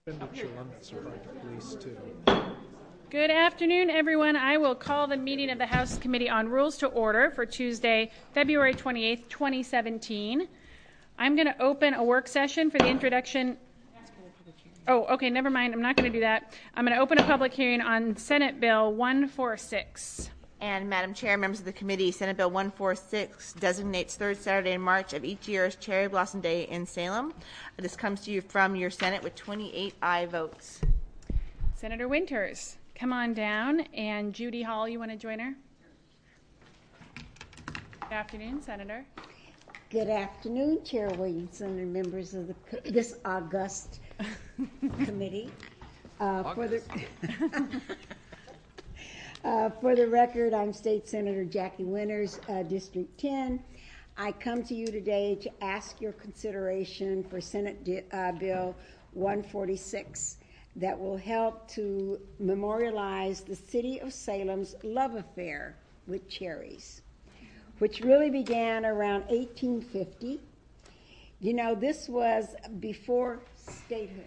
Expenditure limits are by police too. Good afternoon, everyone. I will call the meeting of the House Committee on Rules to order for Tuesday, February 28th, 2017. I'm going to open a work session for the introduction. Oh, okay, never mind. I'm not going to do that. I'm going to open a public hearing on Senate Bill 146. And Madam Chair, members of the committee, Senate Bill 146 designates third Saturday in March of each year as Cherry Blossom Day in Salem. This comes to you from your Senate with 28 aye votes. Senator Winters, come on down. And Judy Hall, you want to join her? Good afternoon, Senator. Good afternoon, Chair Williamson and members of this august committee. For the record, I'm State Senator Jackie Winters, District 10. I come to you today to ask your consideration for Senate Bill 146 that will help to memorialize the city of Salem's love affair with cherries, which really began around 1850. You know, this was before statehood,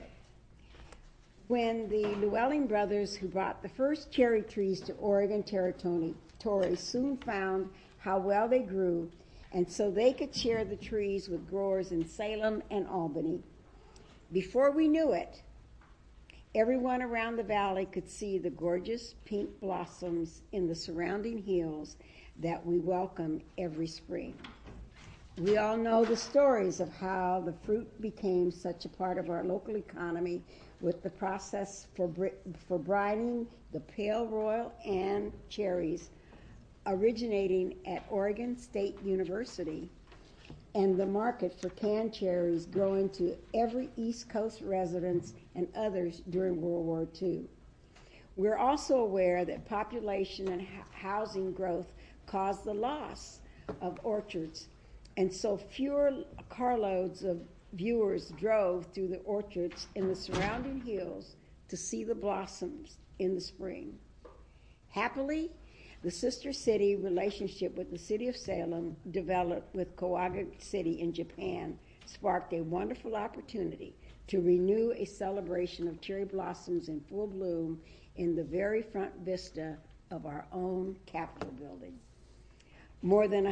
when the Llewellyn brothers, who brought the first cherry trees to Oregon Territory, soon found how well they grew, and so they could share the trees with growers in Salem and Albany. Before we knew it, everyone around the valley could see the gorgeous pink blossoms in the surrounding hills that we welcome every spring. We all know the stories of how the fruit became such a part of our local economy, with the process for brining the pale royal and cherries originating at Oregon State University, and the market for canned cherries growing to every East Coast residents and others during World War II. We're also aware that population and housing growth caused the loss of orchards, and so fewer carloads of viewers drove through the orchards in the surrounding hills to see the blossoms in the spring. Happily, the sister city relationship with the city of Salem, developed with Kawaga City in Japan, sparked a wonderful opportunity to renew a celebration of cherry blossoms in full bloom in the very front vista of our own Capitol building. More than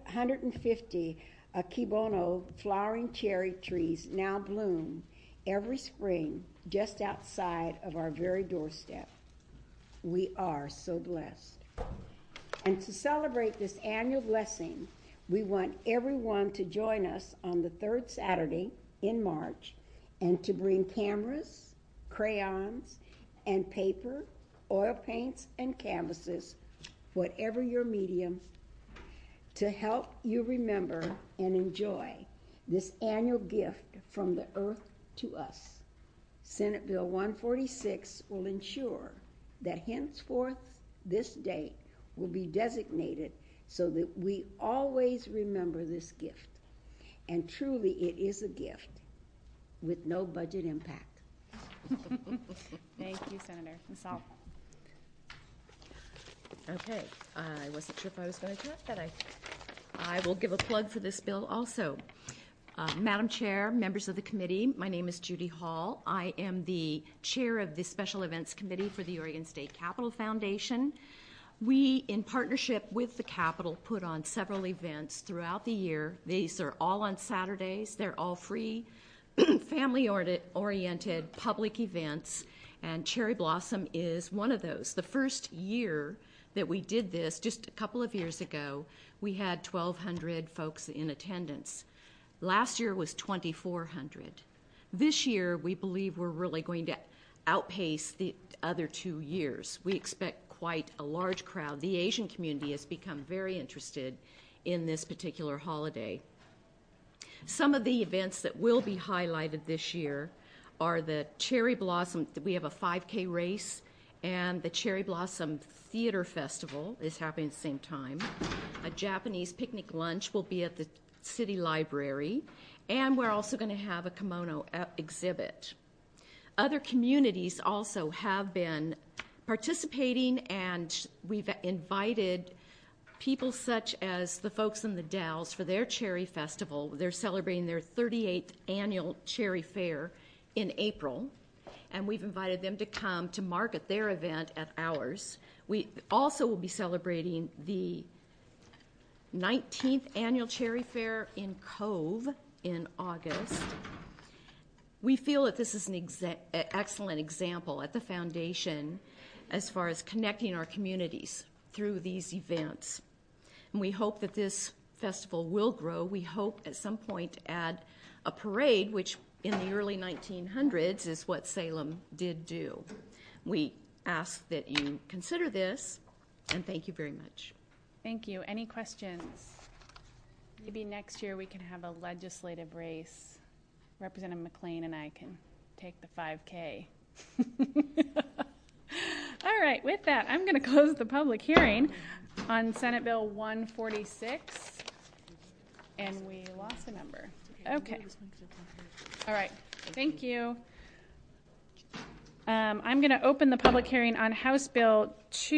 150 Akebono flowering cherry trees now bloom every spring just outside of our very doorstep. We are so blessed. And to celebrate this annual blessing, we want everyone to join us on the third Saturday in March and to bring cameras, crayons, and paper, oil paints, and canvases, whatever your medium, to help you remember and enjoy this annual gift from the earth to us. Senate Bill 146 will ensure that henceforth this date will be designated so that we always remember this gift. And truly it is a gift with no budget impact. Thank you, Senator. Ms. Hall. Okay, I wasn't sure if I was going to talk, but I will give a plug for this bill also. Madam Chair, members of the committee, my name is Judy Hall. I am the chair of the Special Events Committee for the Oregon State Capitol Foundation. We, in partnership with the Capitol, put on several events throughout the year. These are all on Saturdays. They're all free, family-oriented public events, and Cherry Blossom is one of those. The first year that we did this, just a couple of years ago, we had 1,200 folks in attendance. Last year was 2,400. This year, we believe we're really going to outpace the other 2 years. We expect quite a large crowd. The Asian community has become very interested in this particular holiday. Some of the events that will be highlighted this year are the Cherry Blossom. We have a 5K race, and the Cherry Blossom Theater Festival is happening at the same time. A Japanese picnic lunch will be at the City Library, and we're also going to have a kimono exhibit. Other communities also have been participating, and we've invited people such as the folks in the Dalles for their Cherry Festival. They're celebrating their 38th annual Cherry Fair in April. and we've invited them to come to market their event at ours. We also will be celebrating the 19th Annual Cherry Fair in Cove in August. We feel that this is an excellent example at the foundation as far as connecting our communities through these events. And we hope that this festival will grow. We hope at some point to add a parade, which in the early 1900s is what Salem did do. We ask that you consider this, and thank you very much. Thank you. Any questions? Maybe next year we can have a legislative race. Representative McLean and I can take the 5K. All right, with that, I'm going to close the public hearing on Senate Bill 146. And we lost a number. Okay. All right. Thank you. I'm going to open the public hearing on House Bill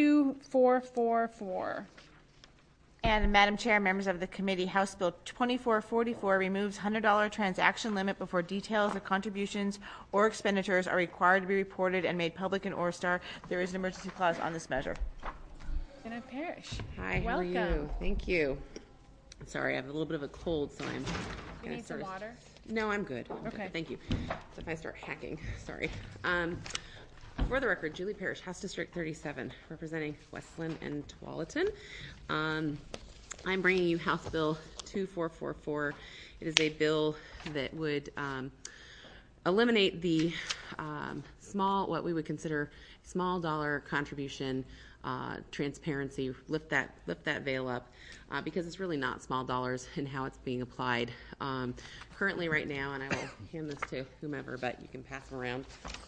2444. And Madam Chair, members of the committee, House Bill 2444 removes $100 transaction limit before details of contributions or expenditures are required to be reported and made public in ORSTAR. There is an emergency clause on this measure. Representative Parrish. Hi, welcome. How are you? Thank you. Sorry, I have a little bit of a cold, so I'm You need some water? No, I'm good. Okay. Thank you. So if I start hacking, sorry. For the record, Julie Parrish, House District 37, representing Westland and Tualatin. I'm bringing you House Bill 2444. It is a bill that would eliminate the what we would consider small dollar contribution transparency, lift that veil up, because it's really not small dollars in how it's being applied. Currently right now, and I will hand this to whomever, but you can pass them around.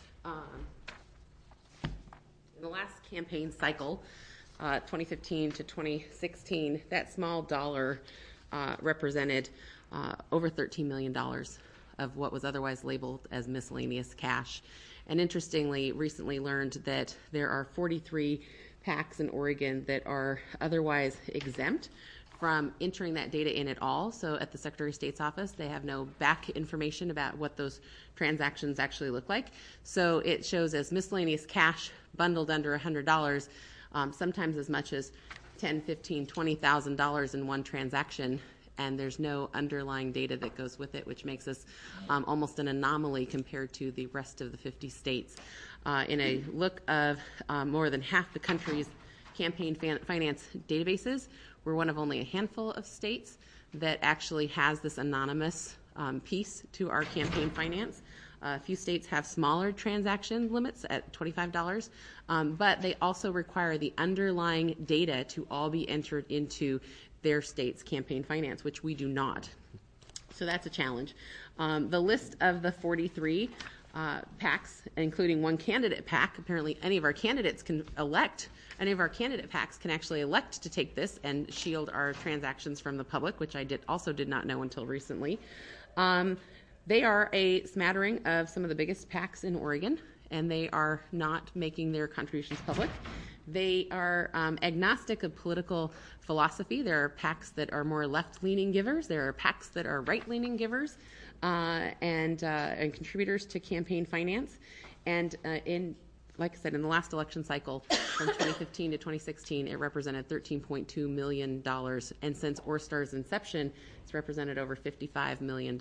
In the last campaign cycle, 2015 to 2016, that small dollar represented over $13 million of what was otherwise labeled as miscellaneous cash. And interestingly, recently learned that there are 43 PACs in Oregon that are otherwise exempt from entering that data in at all. So at the Secretary of State's office, they have no back information about what those transactions actually look like. So it shows as miscellaneous cash bundled under $100, sometimes as much as $10,000, $15,000, $20,000 in one transaction, and there's no underlying data that goes with it, which makes us almost an anomaly compared to the rest of the 50 states. In a look of more than half the country's campaign finance databases, we're one of only a handful of states that actually has this anonymous piece to our campaign finance. A few states have smaller transaction limits at $25, but they also require the underlying data to all be entered into their state's campaign finance, which we do not. So that's a challenge. The list of the 43 PACs, including one candidate PAC, apparently any of our candidates can elect, any of our candidate PACs can actually elect to take this and shield our transactions from the public, which I also did not know until recently. They are a smattering of some of the biggest PACs in Oregon, and they are not making their contributions public. They are agnostic of political philosophy. There are PACs that are more left-leaning givers. There are PACs that are right-leaning givers and contributors to campaign finance. And like I said, in the last election cycle from 2015 to 2016, it represented $13.2 million. And since ORSTAR's inception, it's represented over $55 million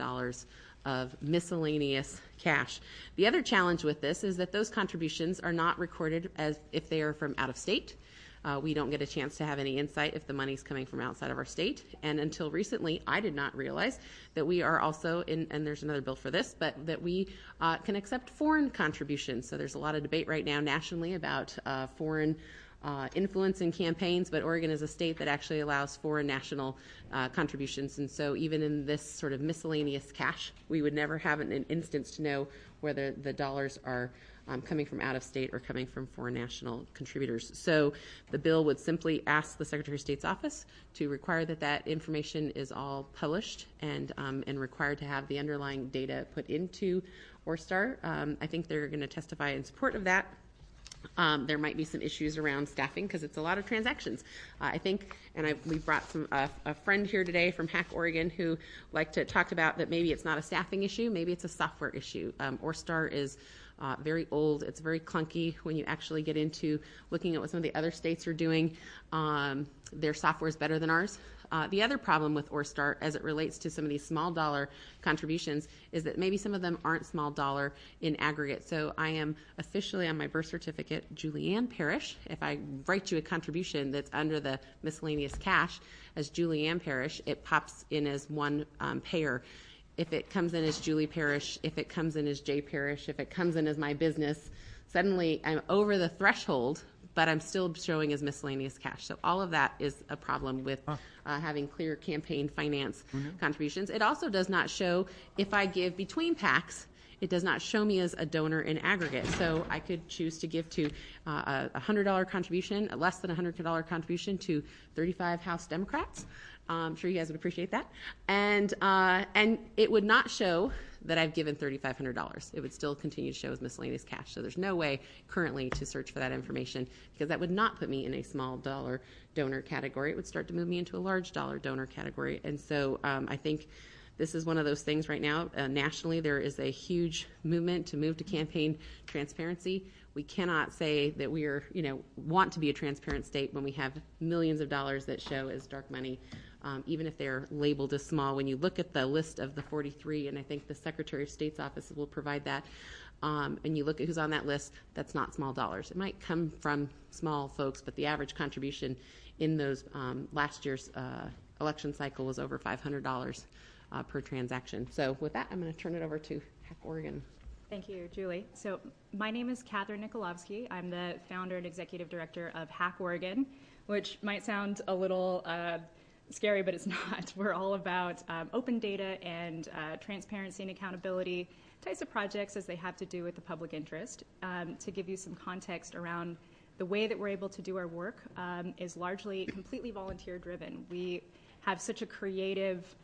of miscellaneous cash. The other challenge with this is that those contributions are not recorded as if they are from out of state. We don't get a chance to have any insight if the money's coming from outside of our state. And until recently, I did not realize that we are also, and there's another bill for this, but that we can accept foreign contributions. So there's a lot of debate right now nationally about foreign influence in campaigns, but Oregon is a state that actually allows foreign national contributions. And so even in this sort of miscellaneous cash, we would never have an instance to know whether the dollars are coming from out of state or coming from foreign national contributors. So the bill would simply ask the Secretary of State's office to require that that information is all published and required to have the underlying data put into ORSTAR. I think they're going to testify in support of that. There might be some issues around staffing because it's a lot of transactions. I think, and we brought a friend here today from HAC Oregon who liked to talk about that maybe it's not a staffing issue, maybe it's a software issue. ORSTAR is very old. It's very clunky when you actually get into looking at what some of the other states are doing. Their software is better than ours. The other problem with ORSTAR as it relates to some of these small dollar contributions is that maybe some of them aren't small dollar in aggregate. So I am officially on my birth certificate, Julianne Parrish. If I write you a contribution that's under the miscellaneous cash as Julianne Parrish, it pops in as one payer. If it comes in as Julie Parrish, if it comes in as Jay Parrish, if it comes in as my business, suddenly I'm over the threshold, but I'm still showing as miscellaneous cash. So all of that is a problem with having clear campaign finance contributions. It also does not show if I give between PACs, it does not show me as a donor in aggregate. So I could choose to give to a $100 contribution, a less than $100 contribution to 35 House Democrats. I'm sure you guys would appreciate that. And it would not show that I've given $3,500. It would still continue to show as miscellaneous cash. So there's no way currently to search for that information because that would not put me in a small dollar donor category. It would start to move me into a large dollar donor category. And so I think this is one of those things right now. Nationally, there is a huge movement to move to campaign transparency. We cannot say that we are, want to be a transparent state when we have millions of dollars that show as dark money. Even if they're labeled as small. When you look at the list of the 43, and I think the Secretary of State's office will provide that, and you look at who's on that list, that's not small dollars. It might come from small folks, but the average contribution in those last year's election cycle was over $500 per transaction. So with that, I'm going to turn it over to Hack Oregon. Thank you, Julie. So my name is Catherine Nikolovsky. I'm the founder and executive director of Hack Oregon, which might sound a little scary, but it's not. We're all about open data and transparency and accountability types of projects as they have to do with the public interest. To give you some context around the way that we're able to do our work is largely completely volunteer driven. We have such a creative,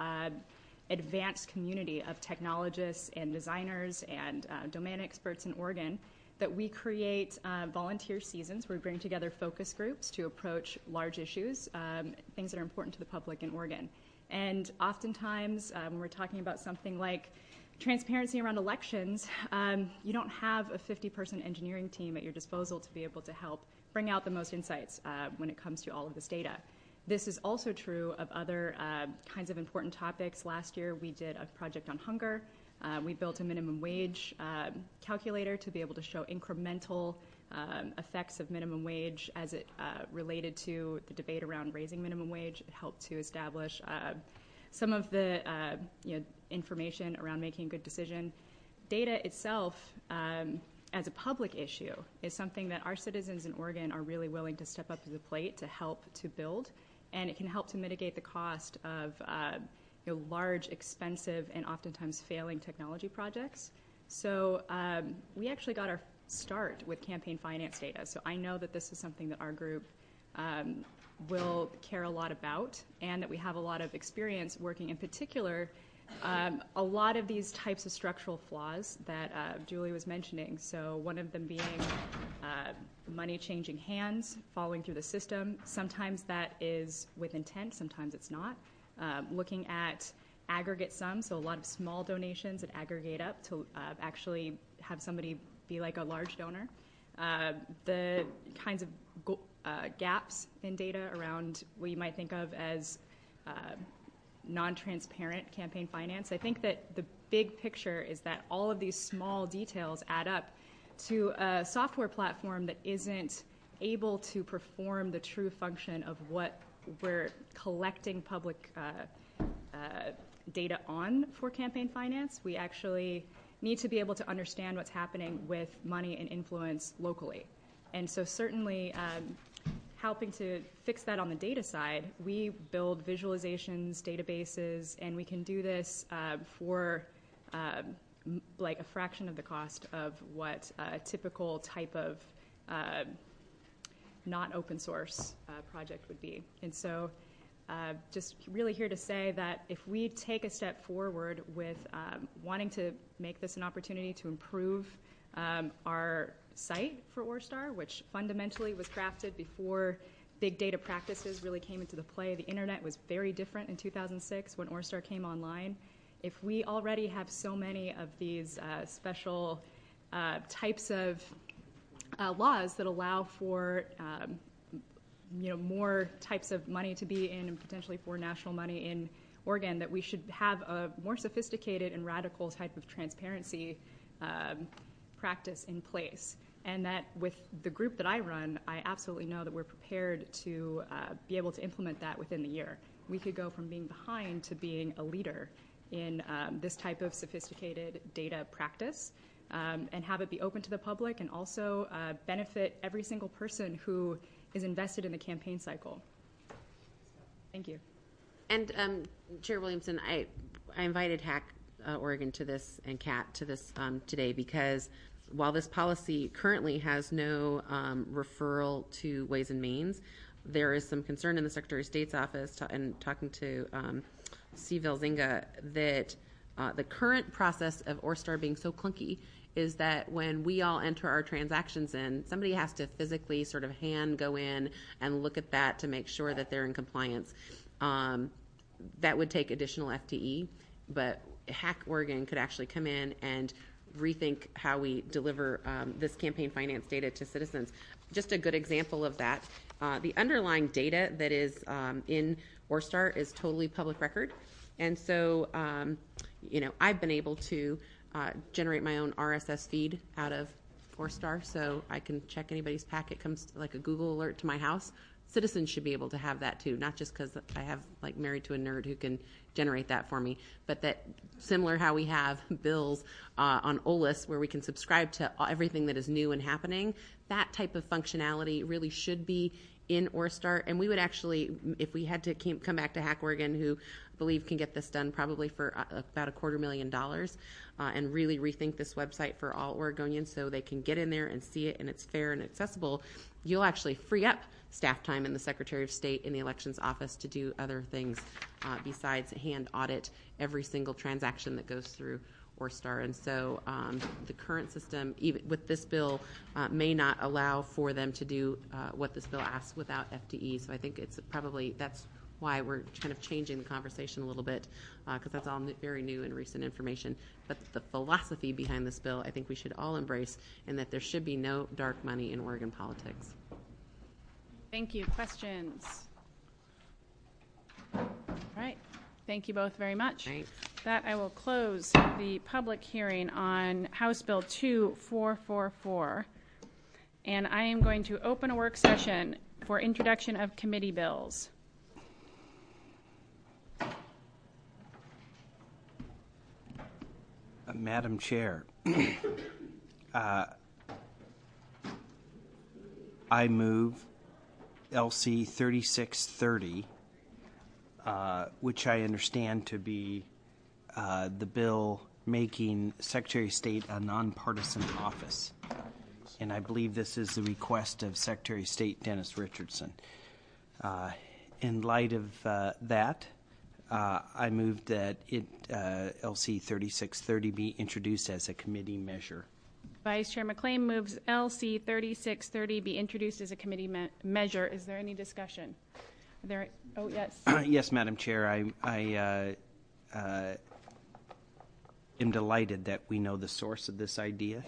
advanced community of technologists and designers and domain experts in Oregon that we create volunteer seasons where we bring together focus groups to approach large issues, things that are important to the public in Oregon. And oftentimes, when we're talking about something like transparency around elections, you don't have a 50-person engineering team at your disposal to be able to help bring out the most insights when it comes to all of this data. This is also true of other kinds of important topics. Last year, we did a project on hunger. We built a minimum wage calculator to be able to show incremental effects of minimum wage as it related to the debate around raising minimum wage. It helped to establish some of the information around making a good decision. Data itself, as a public issue, is something that our citizens in Oregon are really willing to step up to the plate to help to build, and it can help to mitigate the cost of large, expensive, and oftentimes failing technology projects. So we actually got our start with campaign finance data. So I know that this is something that our group will care a lot about, and that we have a lot of experience working in particular a lot of these types of structural flaws that Julie was mentioning. So one of them being money changing hands, following through the system. Sometimes that is with intent, sometimes it's not. Looking at aggregate sums, so a lot of small donations that aggregate up to actually have somebody be like a large donor. The kinds of gaps in data around what you might think of as non-transparent campaign finance. I think that the big picture is that all of these small details add up to a software platform that isn't able to perform the true function of what we're collecting public data on for campaign finance. We actually need to be able to understand what's happening with money and influence locally. And so certainly helping to fix that on the data side, we build visualizations, databases, and we can do this for like a fraction of the cost of what a typical type of not open source project would be. And so just really here to say that if we take a step forward with wanting to make this an opportunity to improve our site for ORSTAR, which fundamentally was crafted before big data practices really came into the play. The internet was very different in 2006 when ORSTAR came online. If we already have so many of these special types of laws that allow for more types of money to be in, and potentially for national money in Oregon, that we should have a more sophisticated and radical type of transparency practice in place. And that with the group that I run, I absolutely know that we're prepared to be able to implement that within the year. We could go from being behind to being a leader in this type of sophisticated data practice, and have it be open to the public and also benefit every single person who is invested in the campaign cycle. Thank you. And Chair Williamson, I invited HAC Oregon to this and CAT to this today because while this policy currently has no referral to Ways and Means, there is some concern in the Secretary of State's office and talking to Steve Elzinga that the current process of ORSTAR being so clunky is that when we all enter our transactions in, somebody has to physically sort of hand go in and look at that to make sure that they're in compliance. That would take additional FTE, but HAC Oregon could actually come in and rethink how we deliver this campaign finance data to citizens. Just a good example of that, the underlying data that is in ORSTAR is totally public record. And so, I've been able to generate my own RSS feed out of ORSTAR, so I can check anybody's packet, comes like a Google alert to my house. Citizens should be able to have that too, not just because I have like married to a nerd who can generate that for me, but that similar how we have bills on OLIS where we can subscribe to everything that is new and happening, that type of functionality really should be in ORSTAR. And we would actually, if we had to come back to HAC Oregon, who I believe can get this done probably for about $250,000, and really rethink this website for all Oregonians so they can get in there and see it and it's fair and accessible, you'll actually free up staff time in the Secretary of State in the Elections Office to do other things besides hand audit every single transaction that goes through ORSTAR. And so the current system, even with this bill, may not allow for them to do what this bill asks without FTE. So I think it's probably, that's why we're kind of changing the conversation a little bit, because that's all very new and recent information. But the philosophy behind this bill, I think we should all embrace, and that there should be no dark money in Oregon politics. Thank you. Questions? All right. Thank you both very much. Thanks. That I will close the public hearing on House Bill 2444. And I am going to open a work session for introduction of committee bills. Madam Chair, I move LC 3630, which I understand to be the bill making Secretary of State a nonpartisan office. And I believe this is the request of Secretary of State Dennis Richardson. In light of that, I move that LC 3630 be introduced as a committee measure. Vice Chair McLean moves LC 3630 be introduced as a committee measure. Is there any discussion? Are there? Oh, yes. Yes, Madam Chair. I am delighted that we know the source of this idea.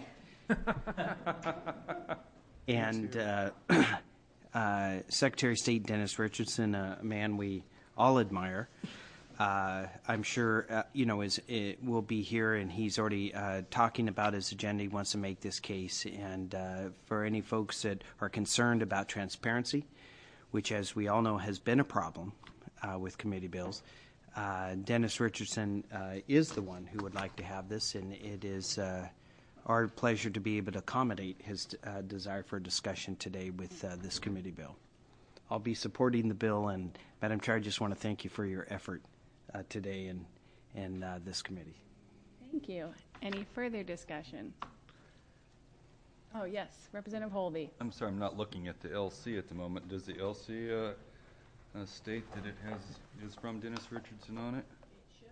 And Secretary of State Dennis Richardson, a man we all admire, I'm sure, will be here, and he's already talking about his agenda. He wants to make this case. And for any folks that are concerned about transparency, which, as we all know, has been a problem with committee bills, Dennis Richardson is the one who would like to have this, and it is our pleasure to be able to accommodate his desire for a discussion today with this committee bill. I'll be supporting the bill, and Madam Chair, I just want to thank you for your effort today in this committee. Thank you. Any further discussion? Oh, yes. Representative Holby. I'm sorry, I'm not looking at the LC at the moment. Does the LC state that it is from Dennis Richardson on it? It should.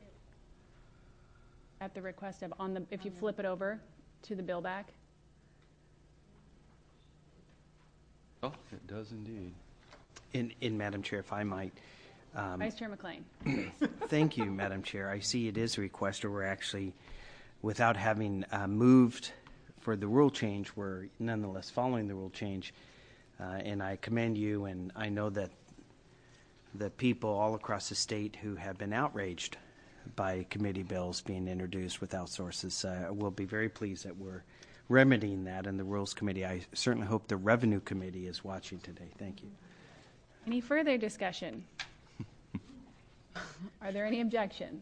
At the request of, if you flip it over to the bill back. Oh, it does indeed. In Madam Chair, if I might. Vice Chair McLean, please. Thank you, Madam Chair. I see it is a request, or we're actually, without having moved for the rule change. We're nonetheless following the rule change, and I commend you, and I know that the people all across the state who have been outraged by committee bills being introduced without sources will be very pleased that we're remedying that in the Rules Committee. I certainly hope the Revenue Committee is watching today. Thank you. Any further discussion? Are there any objections?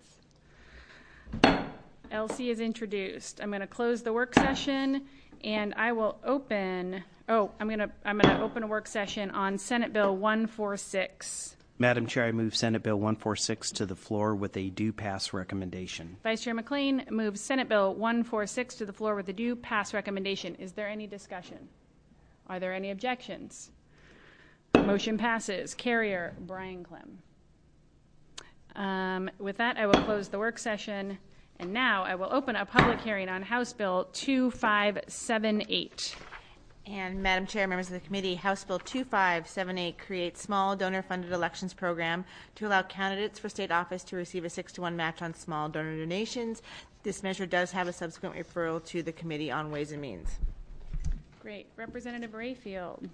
LC is introduced. I'm going to close the work session, and I will open. I'm going to open a work session on Senate Bill 146. Madam Chair, I move Senate Bill 146 to the floor with a due pass recommendation. Vice Chair McLean moves Senate Bill 146 to the floor with a due pass recommendation. Is there any discussion? Are there any objections? Motion passes. Carrier, Brian Clem. With that, I will close the work session, and now I will open a public hearing on House Bill 2578. And Madam Chair, members of the committee, House Bill 2578 creates small donor-funded elections program to allow candidates for state office to receive a 6-to-1 match on small donor donations. This measure does have a subsequent referral to the Committee on Ways and Means. Great. Representative Rayfield.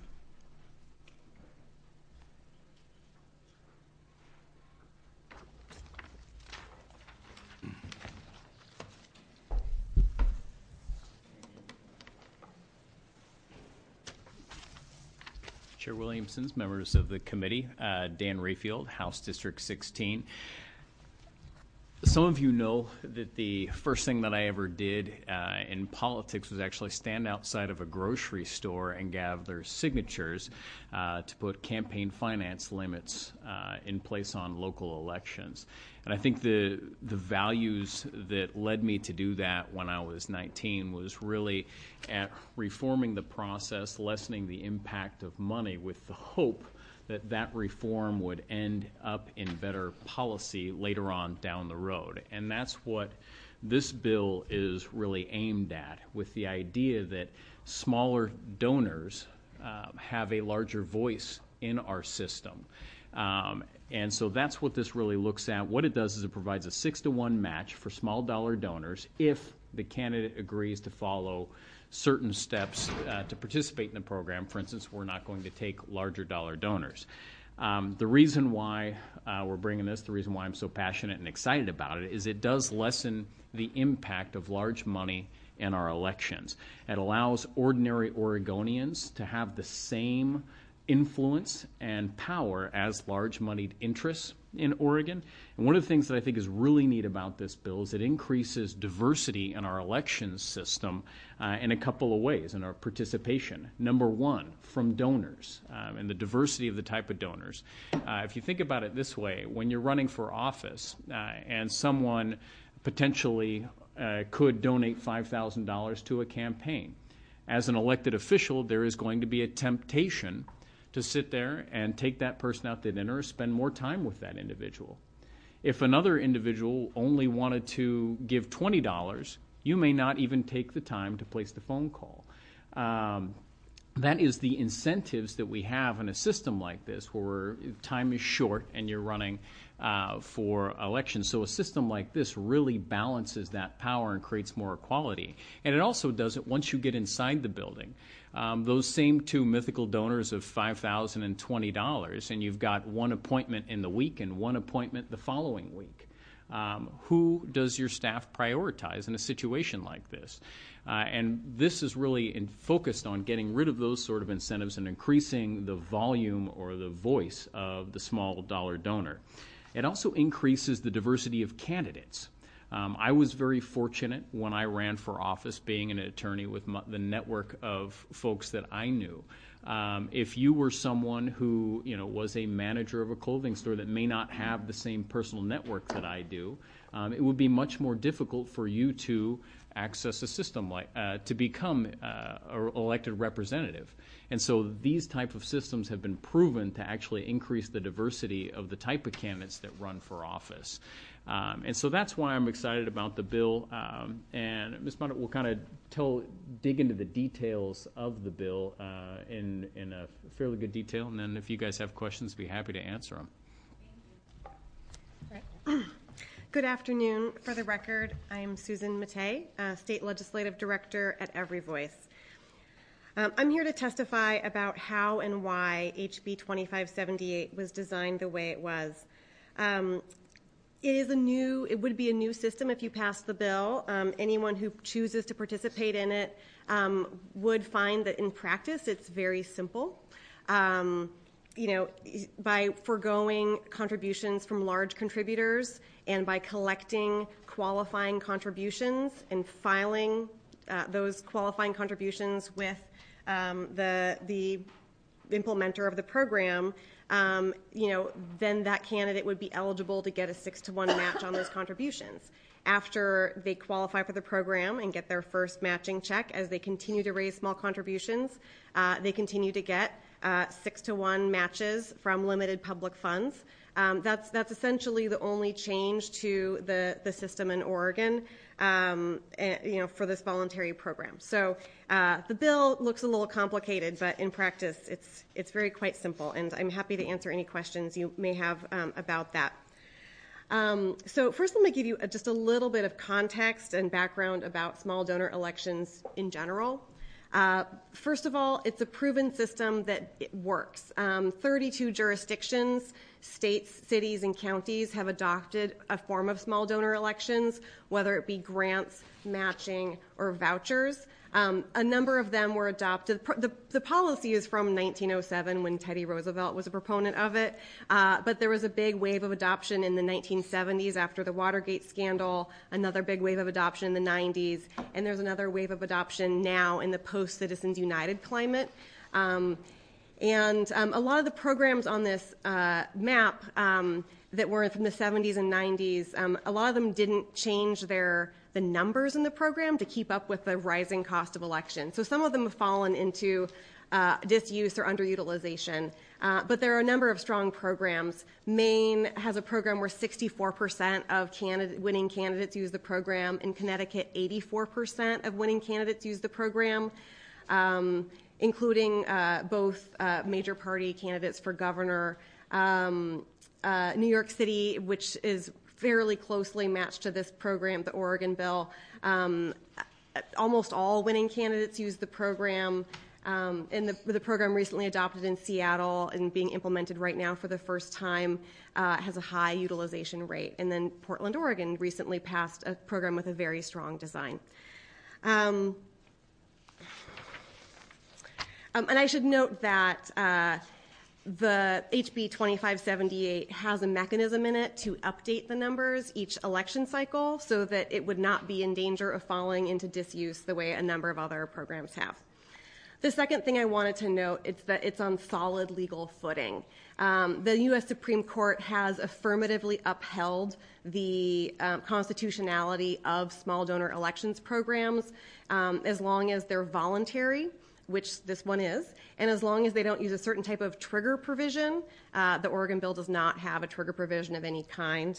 Chair Williamson, members of the committee, Dan Rayfield, House District 16. Some of you know that the first thing that I ever did in politics was actually stand outside of a grocery store and gather signatures to put campaign finance limits in place on local elections. And I think the values that led me to do that when I was 19 was really at reforming the process, lessening the impact of money with the hope that that reform would end up in better policy later on down the road. And that's what this bill is really aimed at, with the idea that smaller donors have a larger voice in our system. And so that's what this really looks at. What it does is it provides a 6-to-1 match for small dollar donors if the candidate agrees to follow certain steps to participate in the program. For instance, we're not going to take larger dollar donors. The reason why we're bringing this, the reason why I'm so passionate and excited about it, is it does lessen the impact of large money in our elections. It allows ordinary Oregonians to have the same influence and power as large moneyed interests in Oregon. And one of the things that I think is really neat about this bill is it increases diversity in our elections system in a couple of ways in our participation. Number one, from donors and the diversity of the type of donors. If you think about it this way, when you're running for office and someone potentially could donate $5,000 to a campaign, as an elected official, there is going to be a temptation to sit there and take that person out to dinner or spend more time with that individual. If another individual only wanted to give $20, you may not even take the time to place the phone call. That is the incentives that we have in a system like this where time is short and you're running for elections. So a system like this really balances that power and creates more equality. And it also does it once you get inside the building. Those same two mythical donors of $5,000 and $20, and you've got one appointment in the week and one appointment the following week. Who does your staff prioritize in a situation like this? And this is really focused on getting rid of those sort of incentives and increasing the volume or the voice of the small dollar donor. It also increases the diversity of candidates. I was very fortunate when I ran for office being an attorney with the network of folks that I knew. If you were someone who was a manager of a clothing store that may not have the same personal network that I do, it would be much more difficult for you to access a system like to become an elected representative. And so these type of systems have been proven to actually increase the diversity of the type of candidates that run for office. And so that's why I'm excited about the bill. And Ms. Bonnet will kind of dig into the details of the bill in a fairly good detail. And then if you guys have questions, I'd be happy to answer them. Good afternoon. For the record, I'm Susan Mattei, State Legislative Director at Every Voice. I'm here to testify about how and why HB 2578 was designed the way it was. It would be a new system if you passed the bill. Anyone who chooses to participate in it would find that in practice it's very simple. By foregoing contributions from large contributors and by collecting qualifying contributions and filing those qualifying contributions with the implementer of the program, then that candidate would be eligible to get a 6-to-1 match on those contributions. After they qualify for the program and get their first matching check, as they continue to raise small contributions, they continue to get 6-to-1 matches from limited public funds. That's essentially the only change to the system in Oregon, for this voluntary program. So the bill looks a little complicated, but in practice, it's very quite simple. And I'm happy to answer any questions you may have about that. So first, let me give you just a little bit of context and background about small donor elections in general. First of all, it's a proven system that it works. 32 jurisdictions, states, cities, and counties have adopted a form of small donor elections, whether it be grants, matching, or vouchers. A number of them were adopted. The policy is from 1907 when Teddy Roosevelt was a proponent of it, but there was a big wave of adoption in the 1970s after the Watergate scandal, another big wave of adoption in the 90s, and there's another wave of adoption now in the post-Citizens United climate. And a lot of the programs on this map that were from the 70s and 90s, a lot of them didn't change the numbers in the program to keep up with the rising cost of elections. So some of them have fallen into disuse or underutilization. But there are a number of strong programs. Maine has a program where 64% of winning candidates use the program. In Connecticut, 84% of winning candidates use the program, including both major party candidates for governor. New York City, which is fairly closely matched to this program, the Oregon bill. Almost all winning candidates use the program. And the program recently adopted in Seattle and being implemented right now for the first time has a high utilization rate. And then Portland, Oregon recently passed a program with a very strong design. And I should note that the HB 2578 has a mechanism in it to update the numbers each election cycle so that it would not be in danger of falling into disuse the way a number of other programs have. The second thing I wanted to note is that it's on solid legal footing. The U.S. Supreme Court has affirmatively upheld the constitutionality of small donor elections programs as long as they're voluntary, which this one is, and as long as they don't use a certain type of trigger provision. The Oregon bill does not have a trigger provision of any kind.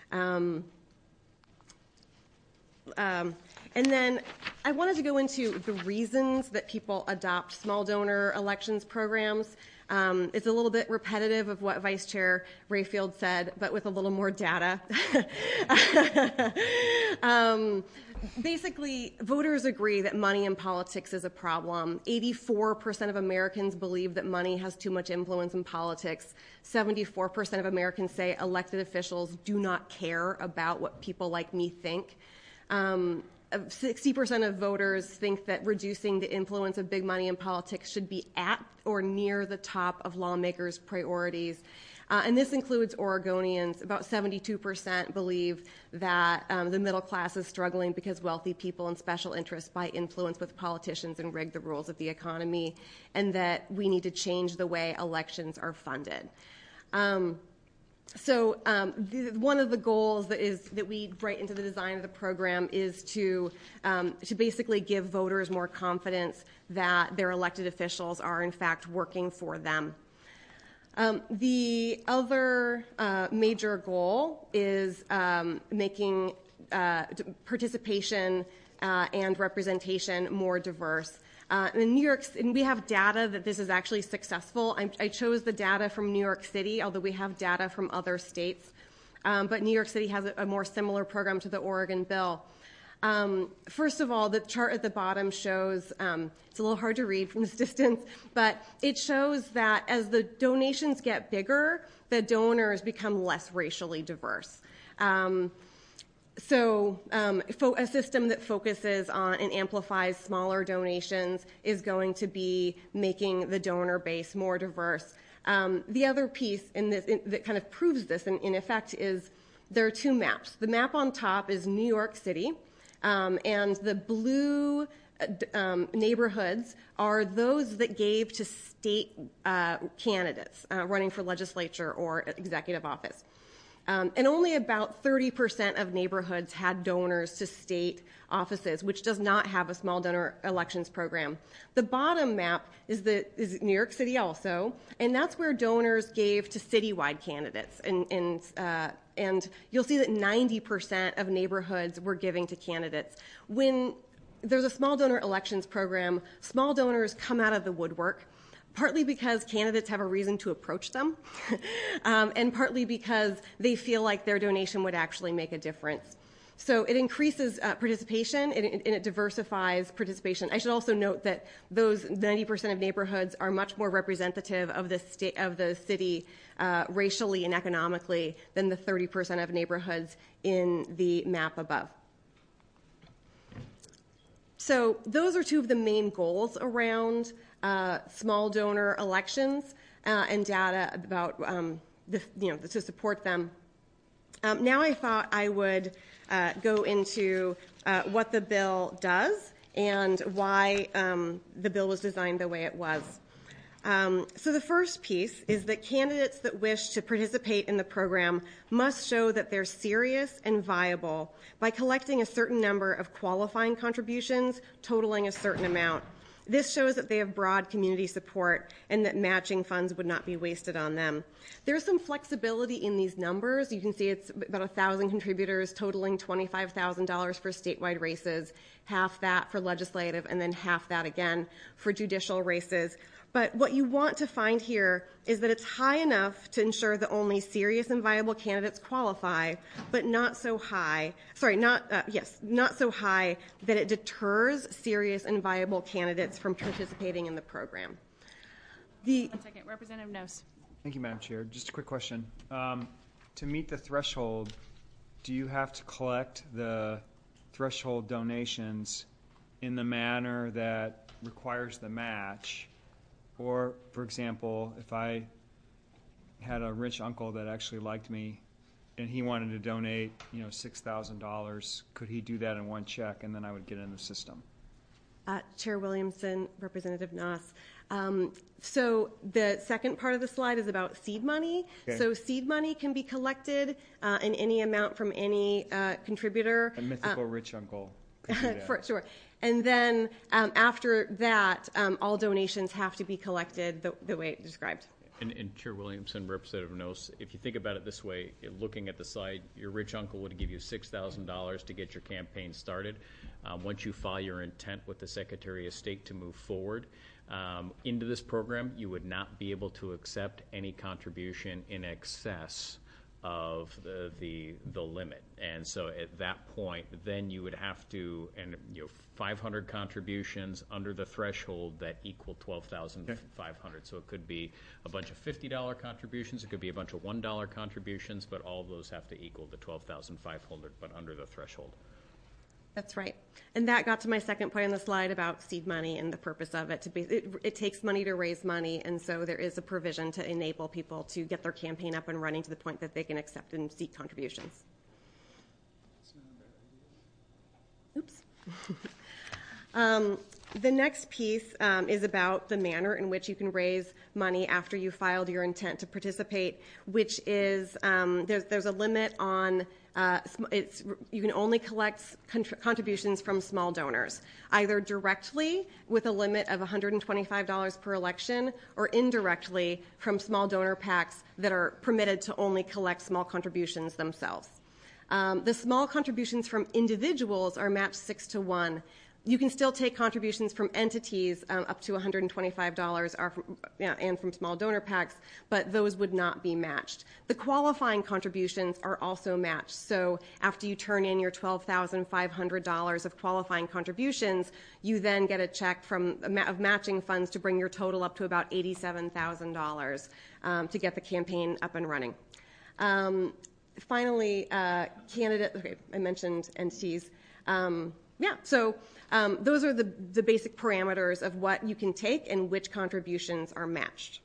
And then I wanted to go into the reasons that people adopt small donor elections programs. It's a little bit repetitive of what Vice Chair Rayfield said, but with a little more data. Basically, voters agree that money in politics is a problem. 84% of Americans believe that money has too much influence in politics. 74% of Americans say elected officials do not care about what people like me think. 60% of voters think that reducing the influence of big money in politics should be at or near the top of lawmakers' priorities. And this includes Oregonians. About 72% believe that the middle class is struggling because wealthy people and special interests buy influence with politicians and rig the rules of the economy, and that we need to change the way elections are funded. So one of the goals that we write into the design of the program is to basically give voters more confidence that their elected officials are in fact working for them. The other major goal is making participation and representation more diverse. In New York, and we have data that this is actually successful. I chose the data from New York City, although we have data from other states. but New York City has a more similar program to the Oregon bill. First of all, the chart at the bottom shows, it's a little hard to read from this distance, but it shows that as the donations get bigger, the donors become less racially diverse. So a system that focuses on and amplifies smaller donations is going to be making the donor base more diverse. The other piece in this that kind of proves this in effect is there are two maps. The map on top is New York City, and the blue neighborhoods are those that gave to state candidates running for legislature or executive office. And only about 30% of neighborhoods had donors to state offices, which does not have a small donor elections program. The bottom map is New York City also, and that's where donors gave to citywide candidates. And you'll see that 90% of neighborhoods were giving to candidates. When there's a small donor elections program, small donors come out of the woodwork, partly because candidates have a reason to approach them, and partly because they feel like their donation would actually make a difference. So it increases participation, and it diversifies participation. I should also note that those 90% of neighborhoods are much more representative of the city racially and economically than the 30% of neighborhoods in the map above. So those are two of the main goals around small donor elections and data about to support them. Now I thought I would go into what the bill does and why the bill was designed the way it was. So the first piece is that candidates that wish to participate in the program must show that they're serious and viable by collecting a certain number of qualifying contributions totaling a certain amount. This shows that they have broad community support and that matching funds would not be wasted on them. There's some flexibility in these numbers. You can see it's about 1,000 contributors totaling $25,000 for statewide races, half that for legislative, and then half that again for judicial races. But what you want to find here is that it's high enough to ensure that only serious and viable candidates qualify, but not so high, not so high that it deters serious and viable candidates from participating in the program. 1 second, Representative Nose. Thank you, Madam Chair. Just a quick question. To meet the threshold, do you have to collect the threshold donations in the manner that requires the match? Or, for example, if I had a rich uncle that actually liked me and he wanted to donate, $6,000, could he do that in one check and then I would get in the system? Chair Williamson, Representative Noss. So the second part of the slide is about seed money. Okay. So seed money can be collected in any amount from any contributor. A mythical rich uncle could do that. For sure. And then after that, all donations have to be collected the way described. And Chair Williamson, Representative Noss, if you think about it this way, looking at the slide, your rich uncle would give you $6,000 to get your campaign started. Once you file your intent with the Secretary of State to move forward into this program, you would not be able to accept any contribution in excess of the limit. And so at that point, then you would have to, 500 contributions under the threshold that equal $12,500. So it could be a bunch of $50 contributions, it could be a bunch of $1 contributions, but all of those have to equal the $12,500, but under the threshold. That's right. And that got to my second point on the slide about seed money and the purpose of it. It takes money to raise money, and so there is a provision to enable people to get their campaign up and running to the point that they can accept and seek contributions. Oops. The next piece is about the manner in which you can raise money after you filed your intent to participate, which is there's a limit on you can only collect contributions from small donors, either directly with a limit of $125 per election or indirectly from small donor PACs that are permitted to only collect small contributions themselves. The small contributions from individuals are matched 6-to-1. You can still take contributions from entities up to $125 and from small donor packs, but those would not be matched. The qualifying contributions are also matched. So after you turn in your $12,500 of qualifying contributions, you then get a check of matching funds to bring your total up to about $87,000 to get the campaign up and running. Finally, candidates, okay, I mentioned entities. Those are the basic parameters of what you can take and which contributions are matched.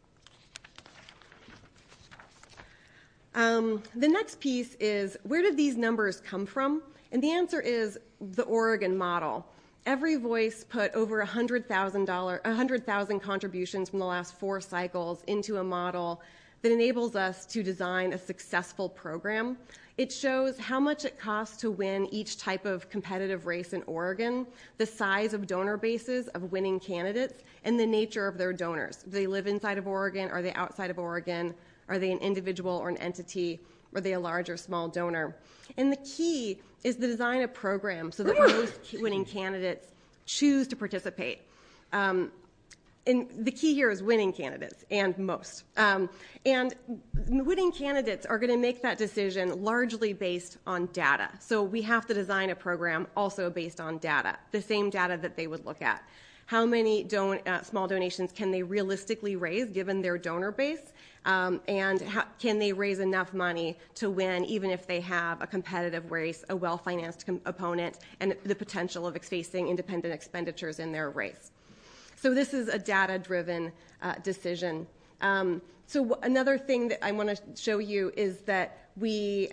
The next piece is, where did these numbers come from? And the answer is the Oregon model. Every voice put over 100,000 contributions from the last 4 cycles into a model that enables us to design a successful program. It shows how much it costs to win each type of competitive race in Oregon, the size of donor bases of winning candidates, and the nature of their donors. Do they live inside of Oregon? Are they outside of Oregon? Are they an individual or an entity? Are they a large or small donor? And the key is to design a program so that most winning candidates choose to participate. And the key here is winning candidates, and most. And winning candidates are going to make that decision largely based on data. So we have to design a program also based on data, the same data that they would look at. How many small donations can they realistically raise given their donor base? And can they raise enough money to win even if they have a competitive race, a well-financed opponent, and the potential of facing independent expenditures in their race? So this is a data-driven decision. So another thing that I want to show you is that we,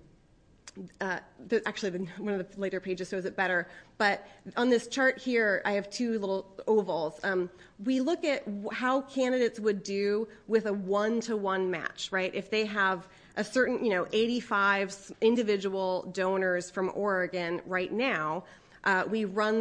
actually one of the later pages shows it better, but on this chart here, I have 2 little ovals. We look at how candidates would do with a 1-to-1 match, right? If they have a certain, 85 individual donors from Oregon right now, we run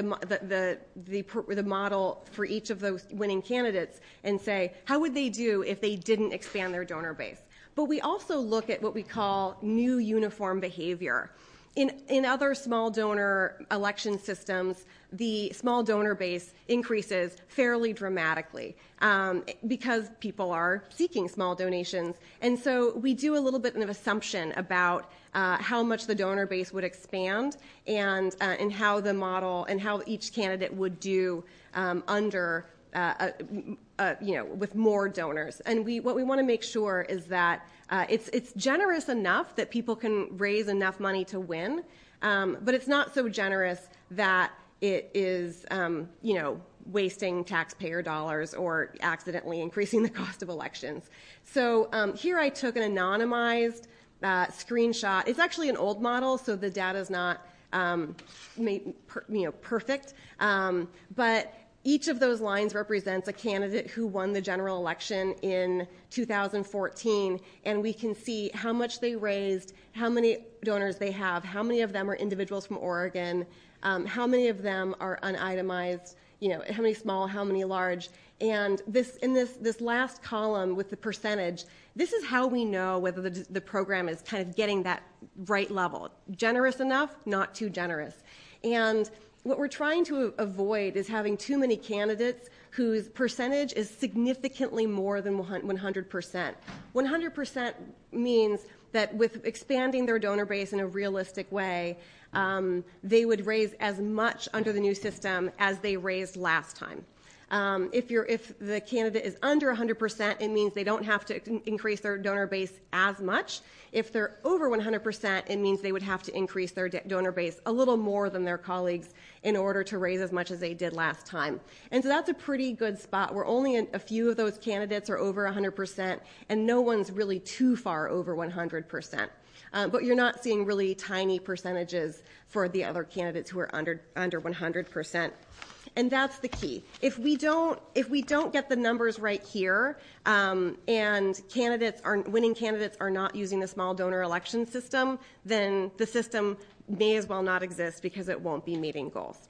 the model for each of those winning candidates and say, how would they do if they didn't expand their donor base? But we also look at what we call new uniform behavior. In other small donor election systems, the small donor base increases fairly dramatically because people are seeking small donations. And so we do a little bit of assumption about how much the donor base would expand and how the model and how each candidate would do under with more donors. And what we want to make sure is that it's generous enough that people can raise enough money to win, but it's not so generous that it is, wasting taxpayer dollars or accidentally increasing the cost of elections. So here I took an anonymized screenshot. It's actually an old model, so the data is not perfect, but each of those lines represents a candidate who won the general election in 2014, and we can see how much they raised, how many donors they have, how many of them are individuals from Oregon, how many of them are unitemized, how many small, how many large. And in this last column with the percentage, this is how we know whether the program is kind of getting that right level. Generous enough, not too generous. And what we're trying to avoid is having too many candidates whose percentage is significantly more than 100%. 100% means that with expanding their donor base in a realistic way, they would raise as much under the new system as they raised last time. If the candidate is under 100%, it means they don't have to increase their donor base as much. If they're over 100%, it means they would have to increase their donor base a little more than their colleagues in order to raise as much as they did last time. And so that's a pretty good spot where only a few of those candidates are over 100%, and no one's really too far over 100%. But you're not seeing really tiny percentages for the other candidates who are under 100%. And that's the key. If we don't get the numbers right here, and winning candidates are not using the small donor election system, then the system may as well not exist because it won't be meeting goals.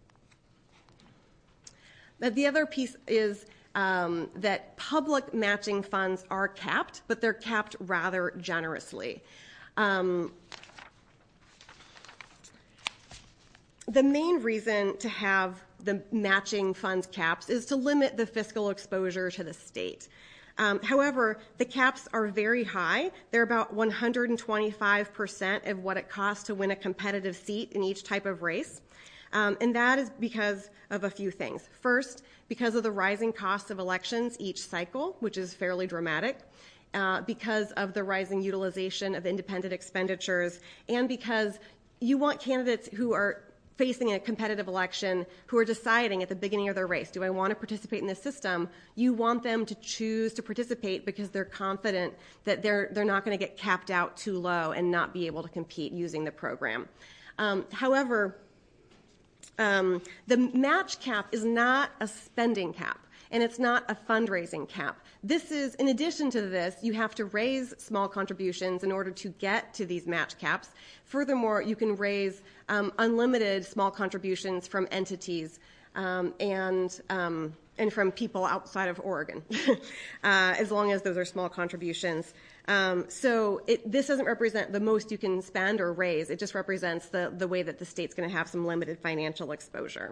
But the other piece is that public matching funds are capped, but they're capped rather generously. The main reason to have the matching funds caps is to limit the fiscal exposure to the state. However, the caps are very high. They're about 125% of what it costs to win a competitive seat in each type of race. And that is because of a few things. First, because of the rising costs of elections each cycle, which is fairly dramatic, because of the rising utilization of independent expenditures, and because you want candidates who are facing a competitive election who are deciding at the beginning of their race, do I want to participate in this system? You want them to choose to participate because they're confident that they're not going to get capped out too low and not be able to compete using the program. However, the match cap is not a spending cap, and it's not a fundraising cap. This is, in addition to this, you have to raise small contributions in order to get to these match caps. Furthermore, you can raise unlimited small contributions from entities and from people outside of Oregon, as long as those are small contributions. So this doesn't represent the most you can spend or raise. It just represents the way that the state's going to have some limited financial exposure.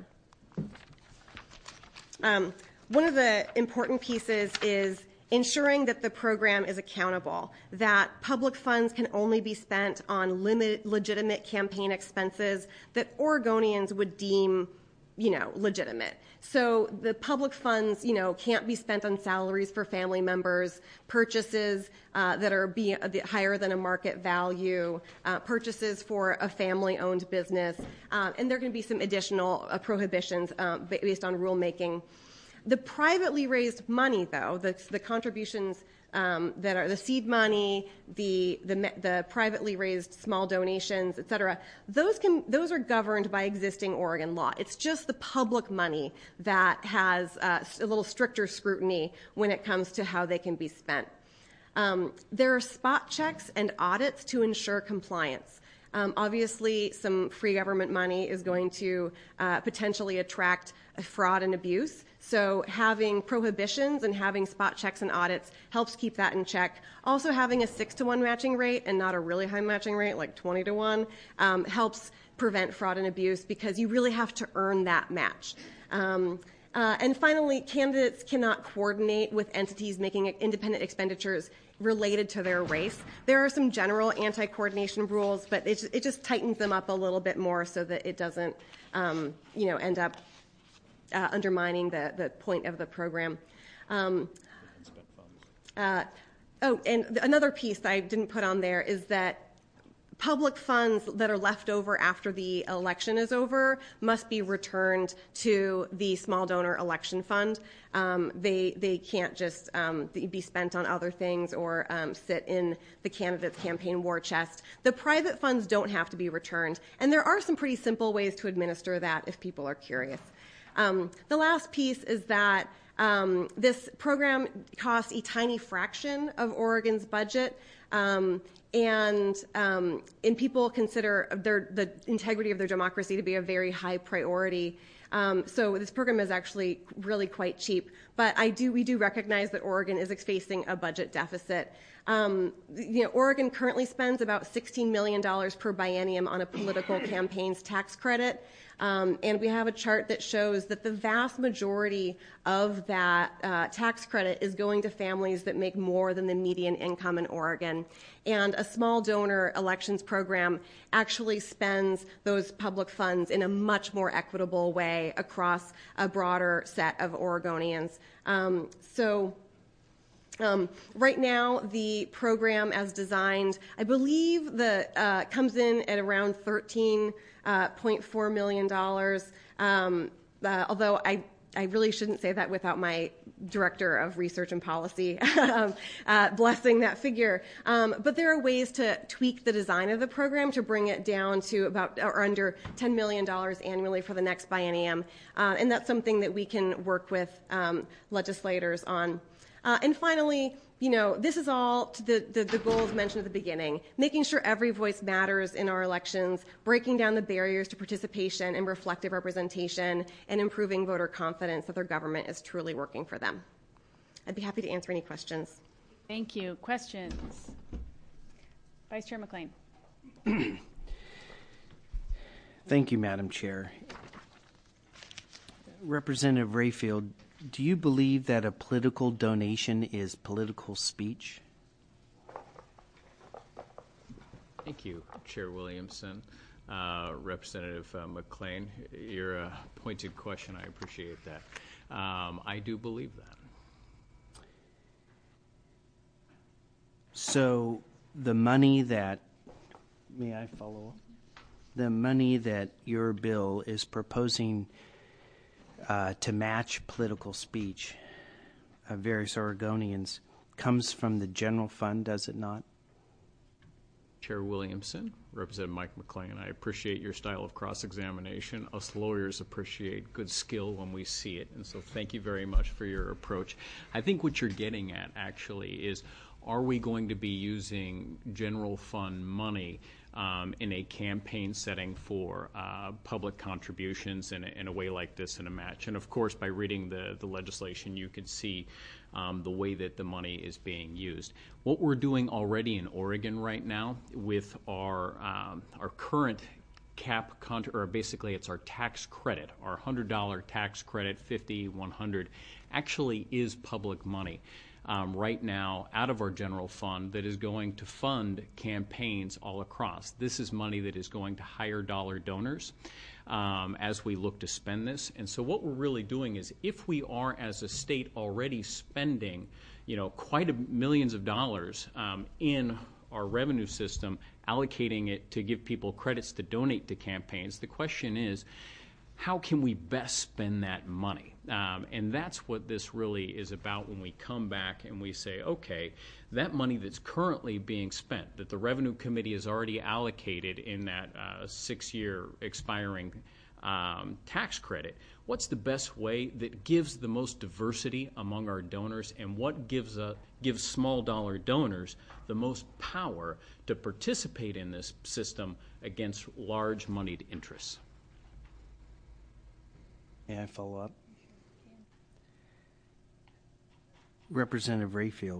One of the important pieces is ensuring that the program is accountable, that public funds can only be spent on legitimate campaign expenses that Oregonians would deem, legitimate. So the public funds, can't be spent on salaries for family members, purchases that are higher than a market value, purchases for a family-owned business, and there can be some additional prohibitions based on rulemaking. The privately raised money, though, the contributions that are the seed money, the privately raised small donations, et cetera, those are governed by existing Oregon law. It's just the public money that has a little stricter scrutiny when it comes to how they can be spent. There are spot checks and audits to ensure compliance. Obviously, some free government money is going to potentially attract fraud and abuse. So having prohibitions and having spot checks and audits helps keep that in check. Also having a 6-to-1 matching rate and not a really high matching rate like 20-to-1 helps prevent fraud and abuse because you really have to earn that match. And finally, candidates cannot coordinate with entities making independent expenditures related to their race. There are some general anti-coordination rules, but it just tightens them up a little bit more so that it doesn't, end up undermining the point of the program. And another piece that I didn't put on there is that public funds that are left over after the election is over must be returned to the small donor election fund. They can't just be spent on other things or sit in the candidate's campaign war chest. The private funds don't have to be returned, and there are some pretty simple ways to administer that if people are curious. The last piece is that this program costs a tiny fraction of Oregon's budget, and people consider the integrity of their democracy to be a very high priority. So this program is actually really quite cheap. But we do recognize that Oregon is facing a budget deficit. Oregon currently spends about $16 million per biennium on a political campaign's tax credit. And we have a chart that shows that the vast majority of that tax credit is going to families that make more than the median income in Oregon. And a small donor elections program actually spends those public funds in a much more equitable way across a broader set of Oregonians. Right now, the program as designed, I believe comes in at around $13.4 million, although I really shouldn't say that without my director of research and policy blessing that figure. But there are ways to tweak the design of the program to bring it down to about or under $10 million annually for the next biennium. And that's something that we can work with legislators on. And finally, this is all to the goals mentioned at the beginning, making sure every voice matters in our elections, breaking down the barriers to participation and reflective representation, and improving voter confidence that their government is truly working for them. I'd be happy to answer any questions. Thank you. Questions? Vice Chair McLean. Thank you, Madam Chair. Representative Rayfield, do you believe that a political donation is political speech? Thank you, Chair Williamson. Representative McLean, your pointed question, I appreciate that. I do believe that. So the money that, may I follow up? The money that your bill is proposing to match political speech of various Oregonians comes from the general fund, does it not? Chair Williamson, Representative Mike McLean, I appreciate your style of cross-examination. Us lawyers appreciate good skill when we see it, and so thank you very much for your approach. I think what you're getting at actually is, are we going to be using general fund money in a campaign setting for public contributions in a way like this in a match? And of course, by reading the legislation, you can see the way that the money is being used. What we're doing already in Oregon right now with our current cap, or basically it's our tax credit, our $100 tax credit, 50, 100, actually is public money. Right now out of our general fund that is going to fund campaigns all across. This is money that is going to higher dollar donors as we look to spend this. And so what we're really doing is, if we are as a state already spending, quite millions of dollars in our revenue system, allocating it to give people credits to donate to campaigns, the question is, how can we best spend that money? And that's what this really is about when we come back and we say, okay, that money that's currently being spent, that the Revenue Committee has already allocated in that 6-year expiring tax credit, what's the best way that gives the most diversity among our donors, and what gives small dollar donors the most power to participate in this system against large moneyed interests? May I follow up? Representative Rayfield,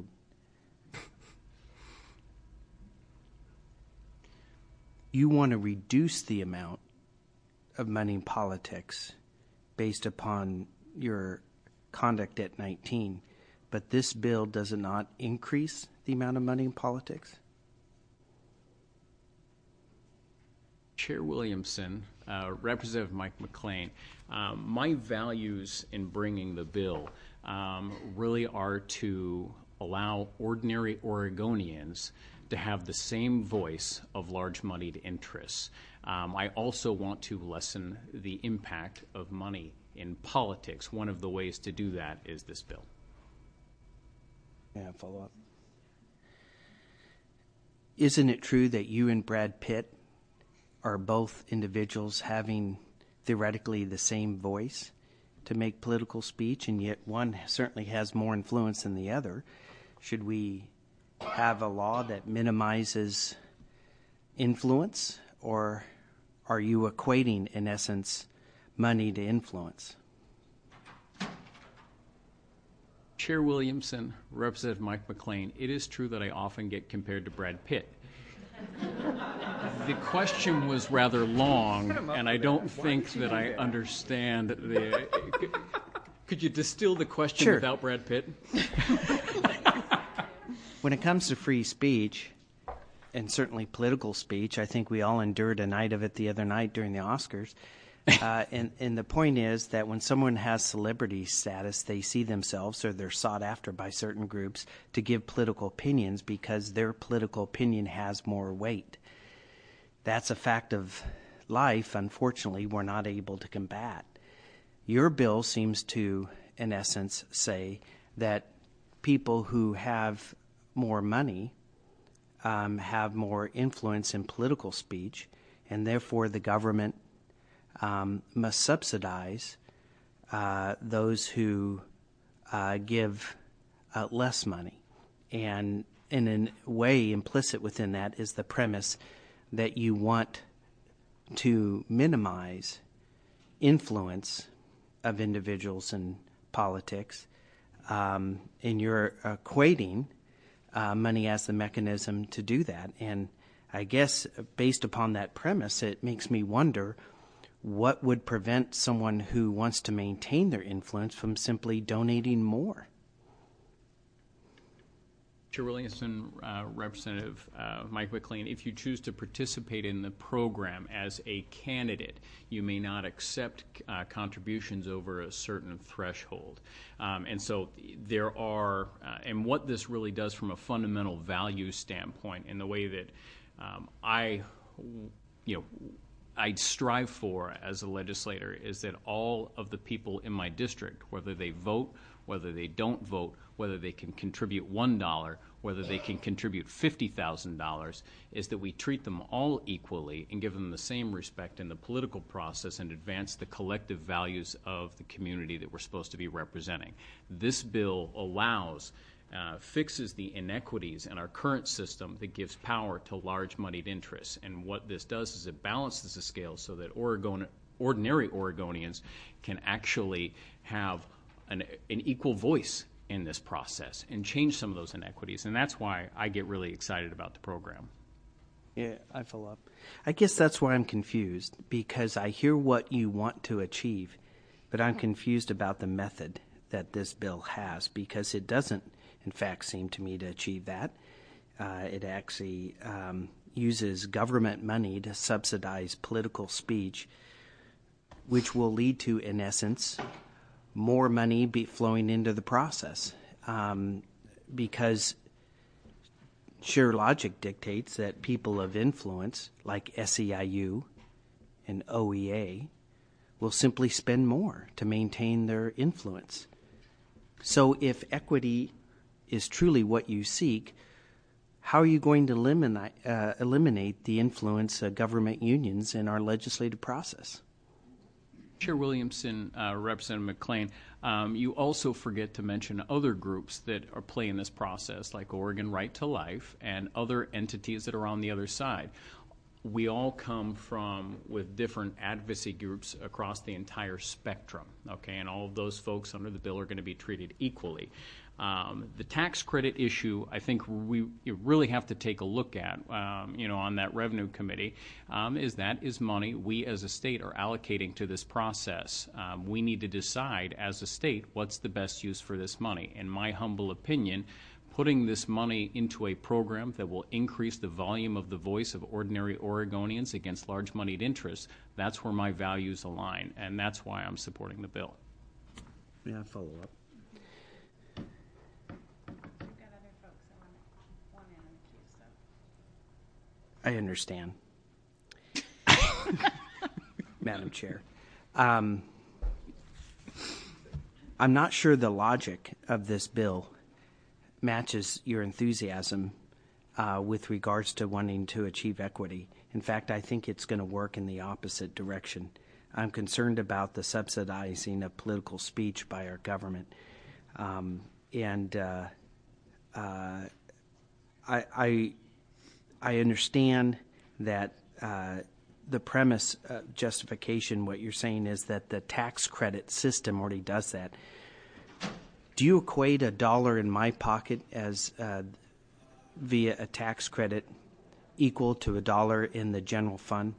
you want to reduce the amount of money in politics based upon your conduct at 19, but this bill does not increase the amount of money in politics? Chair Williamson, Representative Mike McLean, my values in bringing the bill really are to allow ordinary Oregonians to have the same voice of large moneyed interests. I also want to lessen the impact of money in politics. One of the ways to do that is this bill. May I follow up? Isn't it true that you and Brad Pitt are both individuals having theoretically the same voice to make political speech, and yet one certainly has more influence than the other? Should we have a law that minimizes influence, or are you equating, in essence, money to influence? Chair Williamson, Representative Mike McLean, it is true that I often get compared to Brad Pitt. The question was rather long, and I don't think that I understand the... Could you distill the question Sure. without Brad Pitt? When it comes to free speech, and certainly political speech, I think we all endured a night of it the other night during the Oscars. And the point is that when someone has celebrity status, they see themselves, or they're sought after by certain groups, to give political opinions because their political opinion has more weight. That's a fact of life, unfortunately, we're not able to combat. Your bill seems to, in essence, say that people who have more money have more influence in political speech, and therefore the government must subsidize those who give less money. And in a way, implicit within that is the premise that you want to minimize influence of individuals in politics, and you're equating money as the mechanism to do that. And I guess based upon that premise, it makes me wonder what would prevent someone who wants to maintain their influence from simply donating more? Chair Williamson, Representative Mike McLean, if you choose to participate in the program as a candidate, you may not accept contributions over a certain threshold. And so there are, and what this really does from a fundamental value standpoint, in the way that I strive for as a legislator, is that all of the people in my district, whether they vote, whether they don't vote, whether they can contribute $1, whether they can contribute $50,000, is that we treat them all equally and give them the same respect in the political process and advance the collective values of the community that we're supposed to be representing. This bill fixes the inequities in our current system that gives power to large moneyed interests. And what this does is it balances the scale so that ordinary Oregonians can actually have an equal voice in this process and change some of those inequities. And that's why I get really excited about the program. Yeah, I follow up. I guess that's why I'm confused, because I hear what you want to achieve, but I'm confused about the method that this bill has, because it doesn't, in fact, seem to me to achieve that. It actually uses government money to subsidize political speech, which will lead to, in essence, more money flowing into the process, because sheer logic dictates that people of influence, like SEIU and OEA, will simply spend more to maintain their influence. So if equity is truly what you seek, how are you going to eliminate the influence of government unions in our legislative process? Chair Williamson, Representative McLean, you also forget to mention other groups that are playing this process, like Oregon Right to Life and other entities that are on the other side. We all come with different advocacy groups across the entire spectrum, okay, and all of those folks under the bill are going to be treated equally. The tax credit issue, I think you really have to take a look at, on that revenue committee, is money we as a state are allocating to this process. We need to decide as a state what's the best use for this money. In my humble opinion, putting this money into a program that will increase the volume of the voice of ordinary Oregonians against large moneyed interests, that's where my values align, and that's why I'm supporting the bill. Yeah, follow up. I understand. Madam Chair. I'm not sure the logic of this bill matches your enthusiasm with regards to wanting to achieve equity. In fact, I think it's going to work in the opposite direction. I'm concerned about the subsidizing of political speech by our government. I understand that the premise justification, what you're saying is that the tax credit system already does that. Do you equate $1 in my pocket as via a tax credit equal to $1 in the general fund?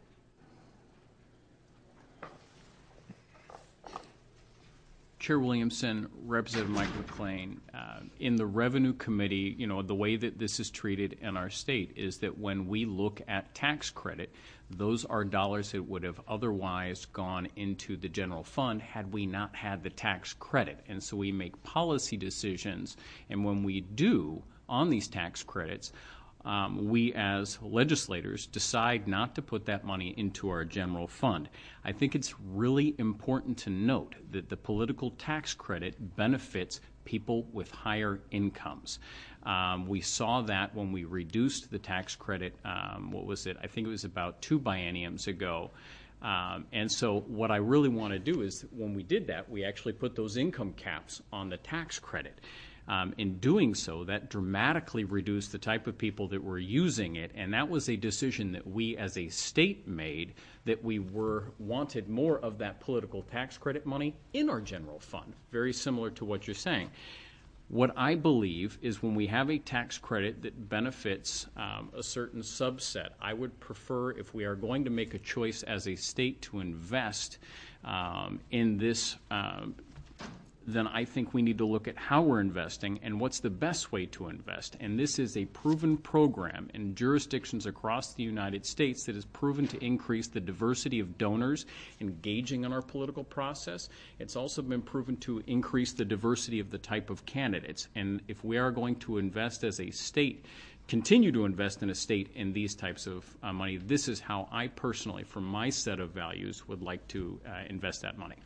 Chair Williamson, Representative Mike McLean, in the Revenue Committee, the way that this is treated in our state is that when we look at tax credit, those are dollars that would have otherwise gone into the general fund had we not had the tax credit. And so we make policy decisions, and when we do on these tax credits, we as legislators decide not to put that money into our general fund. I think it's really important to note that the political tax credit benefits people with higher incomes. We saw that when we reduced the tax credit, I think it was about 2 bienniums ago. And so what I really want to do is when we did that, we actually put those income caps on the tax credit. In doing so, that dramatically reduced the type of people that were using it, and that was a decision that we as a state made, that we wanted more of that political tax credit money in our general fund, very similar to what you're saying. What I believe is when we have a tax credit that benefits a certain subset, I would prefer, if we are going to make a choice as a state to invest in this, then I think we need to look at how we're investing and what's the best way to invest. And this is a proven program in jurisdictions across the United States that has proven to increase the diversity of donors engaging in our political process. It's also been proven to increase the diversity of the type of candidates. And if we are going to invest as a state, continue to invest in a state in these types of money, this is how I personally, from my set of values, would like to invest that money.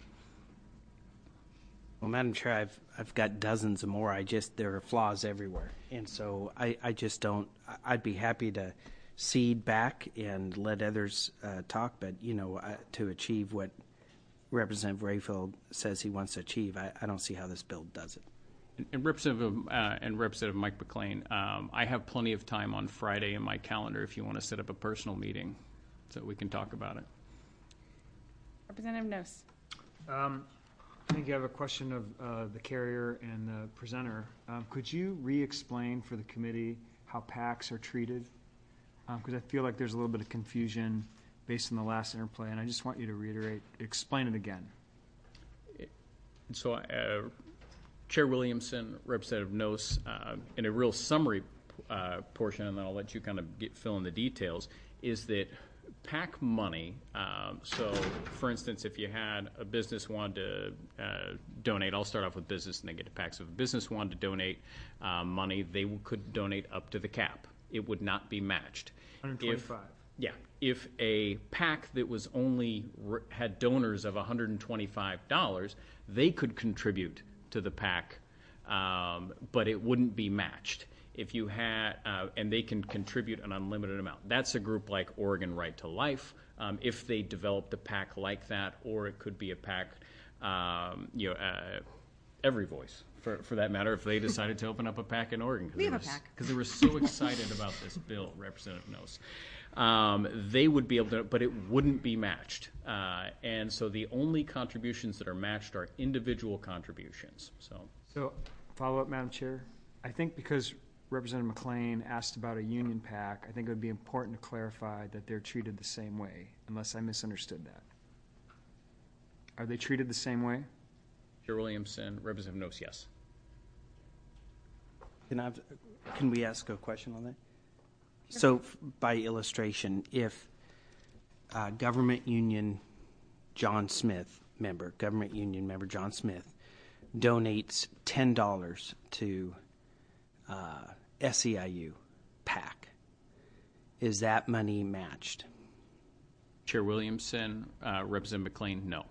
Well, Madam Chair, I've got dozens of more. There are flaws everywhere. And so I just don't, I'd be happy to cede back and let others talk, but, to achieve what Representative Rayfield says he wants to achieve, I don't see how this bill does it. And Representative Mike McLean, I have plenty of time on Friday in my calendar if you want to set up a personal meeting so we can talk about it. Representative Nose. I think you have a question of the carrier and the presenter. Could you re-explain for the committee how PACs are treated? Because I feel like there's a little bit of confusion based on the last interplay, and I just want you to explain it again. So, Chair Williamson, Representative Nose, in a real summary portion, and then I'll let you kind of fill in the details, is that PAC money, so for instance, if you had a business wanted to donate, I'll start off with business and then get to PAC. So if a business wanted to donate money, they could donate up to the cap. It would not be matched. 125. If a PAC that was only had donors of $125, they could contribute to the PAC, but it wouldn't be matched. If you had, and they can contribute an unlimited amount. That's a group like Oregon Right to Life, if they developed a PAC like that, or it could be a PAC, Every Voice, for that matter, if they decided to open up a PAC in Oregon. We have a PAC. Because they were so excited about this bill, Representative Nose. They would be able to, but it wouldn't be matched. And so the only contributions that are matched are individual contributions. So follow up, Madam Chair. I think because Representative McLean asked about a union PAC, I think it would be important to clarify that they're treated the same way, unless I misunderstood that. Are they treated the same way? Chair Williamson, Representative Nose, yes. Can we ask a question on that? Sure. So, by illustration, if Government Union John Smith member John Smith donates $10 to SEIU PAC, is that money matched? Chair Williamson, Representative McLean, no.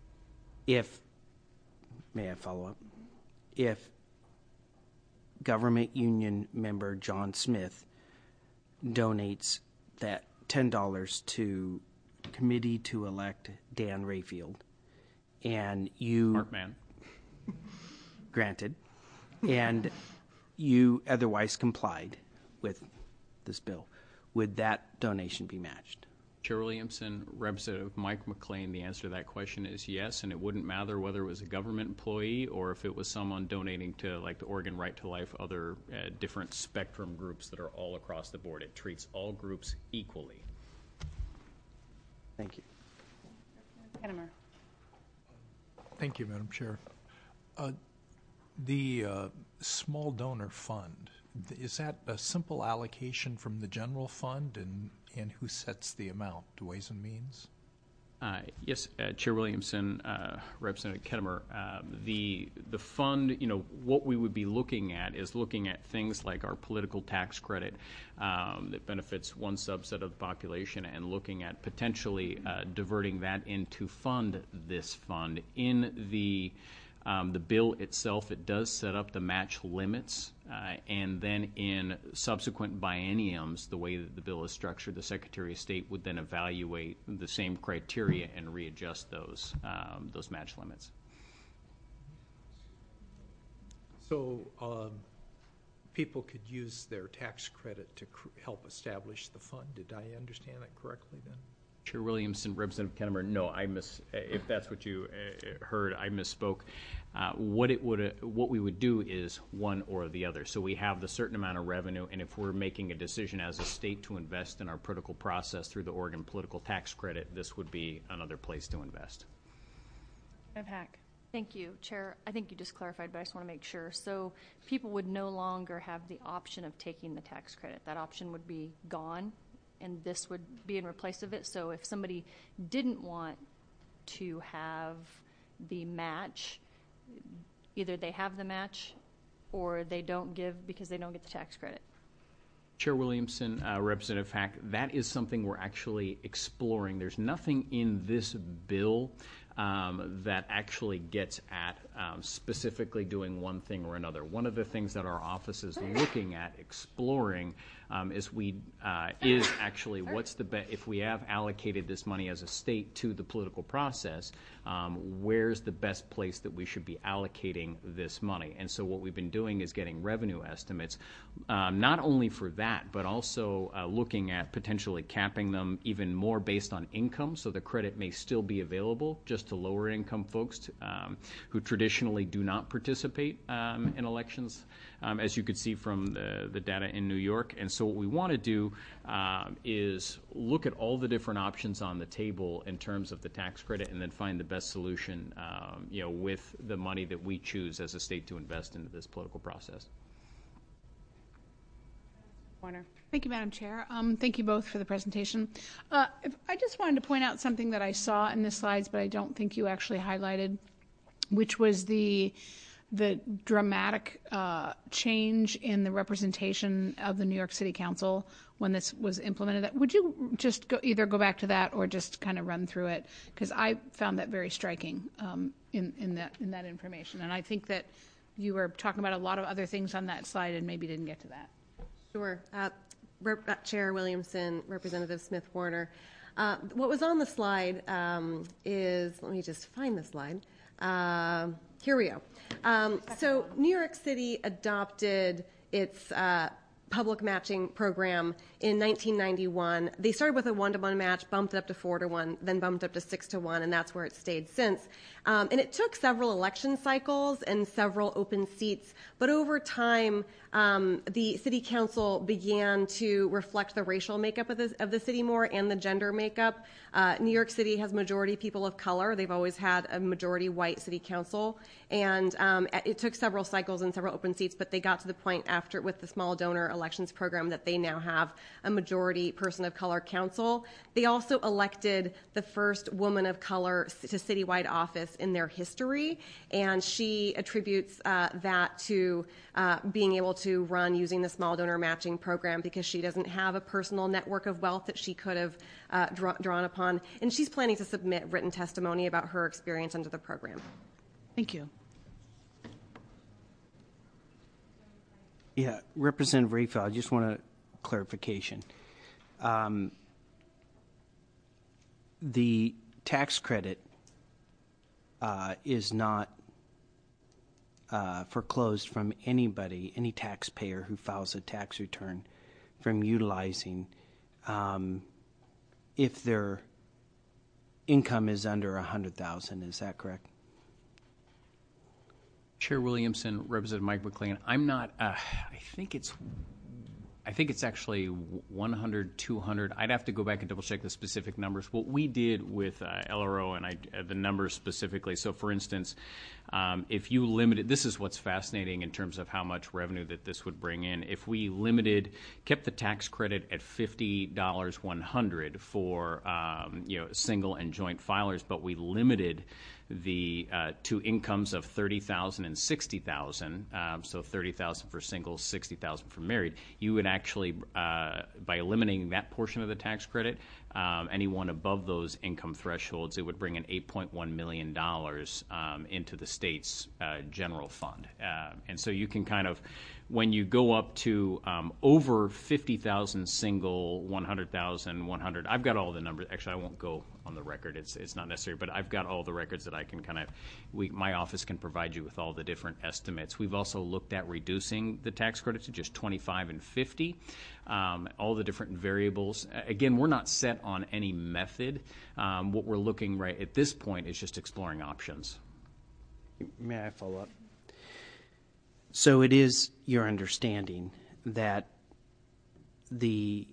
May I follow up? If Government Union member John Smith donates that $10 to Committee to Elect Dan Rayfield, and you... Smart man. Granted. And you otherwise complied with this bill, would that donation be matched? Chair Williamson, Representative Mike McLean, the answer to that question is yes, and it wouldn't matter whether it was a government employee or if it was someone donating to, like, the Oregon Right to Life, other different spectrum groups that are all across the board. It treats all groups equally. Thank you. Kennemer. Thank you, Madam Chair. The small donor fund, is that a simple allocation from the general fund, and who sets the amount? Ways and Means? Yes, Chair Williamson, Representative Kettemer, the fund, what we would be looking at is looking at things like our political tax credit that benefits one subset of the population, and looking at potentially diverting that in to fund this fund. In the bill itself, it does set up the match limits, and then in subsequent bienniums, the way that the bill is structured, the Secretary of State would then evaluate the same criteria and readjust those match limits. So people could use their tax credit to help establish the fund. Did I understand that correctly then? Chair Williamson, Representative Kennemer, no, if that's what you heard, I misspoke. What we would do is one or the other. So we have the certain amount of revenue, and if we're making a decision as a state to invest in our political process through the Oregon Political Tax Credit, this would be another place to invest. Hack. Thank you, Chair. I think you just clarified, but I just want to make sure. So people would no longer have the option of taking the tax credit. That option would be gone, and this would be in replace of it. So if somebody didn't want to have the match, either they have the match or they don't give because they don't get the tax credit. Chair Williamson, Representative Hack, that is something we're actually exploring. There's nothing in this bill that actually gets at specifically doing one thing or another. One of the things that our office is looking at exploring is actually what's the best, if we have allocated this money as a state to the political process, where's the best place that we should be allocating this money? And so what we've been doing is getting revenue estimates, not only for that, but also looking at potentially capping them even more based on income, so the credit may still be available just to lower income folks who traditionally do not participate in elections, as you could see from the data in New York. And so what we want to do is look at all the different options on the table in terms of the tax credit, and then find the best solution with the money that we choose as a state to invest into this political process. Warner. Thank you, Madam Chair. Thank you both for the presentation. I just wanted to point out something that I saw in the slides, but I don't think you actually highlighted, which was the dramatic change in the representation of the New York City Council when this was implemented. Would you just either go back to that or just kind of run through it? Because I found that very striking in that information. And I think that you were talking about a lot of other things on that slide and maybe didn't get to that. Sure. Chair Williamson, Representative Smith Warner. What was on the slide is, let me just find the slide. Here we go. So New York City adopted its public matching program in 1991. They started with a 1-to-1 match, bumped it up to 4-to-1, then bumped up to 6-to-1, and that's where it stayed since. And it took several election cycles and several open seats, but over time, the city council began to reflect the racial makeup of the city more and the gender makeup. New York City has majority people of color. They've always had a majority white city council, and it took several cycles and several open seats, but they got to the point after with the small donor elections program that they now have a majority person of color council. They also elected the first woman of color to citywide office in their history, and she attributes that to being able to run using the small donor matching program because she doesn't have a personal network of wealth that she could have drawn upon, and she's planning to submit written testimony about her experience under the program. Thank you. Yeah, Representative Rayfield, I just want a clarification. The tax credit is not foreclosed from anybody, any taxpayer who files a tax return, from utilizing if their income is under $100,000. Is that correct? Chair Williamson, Representative Mike McLean, I'm not, I think it's actually 100, 200. I'd have to go back and double check the specific numbers. What we did with LRO and the numbers specifically, so for instance, if you limited, this is what's fascinating in terms of how much revenue that this would bring in. If we kept the tax credit at $50 $100 for single and joint filers, but we limited the to incomes of $30,000 and $60,000, so $30,000 for single, $60,000 for married, you would actually, by eliminating that portion of the tax credit, anyone above those income thresholds, it would bring in $8.1 million into the state's general fund. And so you can kind of when you go up to over 50,000 single, 100,000, 100, I've got all the numbers. Actually, I won't go on the record. It's not necessary, but I've got all the records that I can my office can provide you with all the different estimates. We've also looked at reducing the tax credit to just 25 and 50, all the different variables. Again, we're not set on any method. What we're looking right at this point is just exploring options. May I follow up? So it is your understanding that the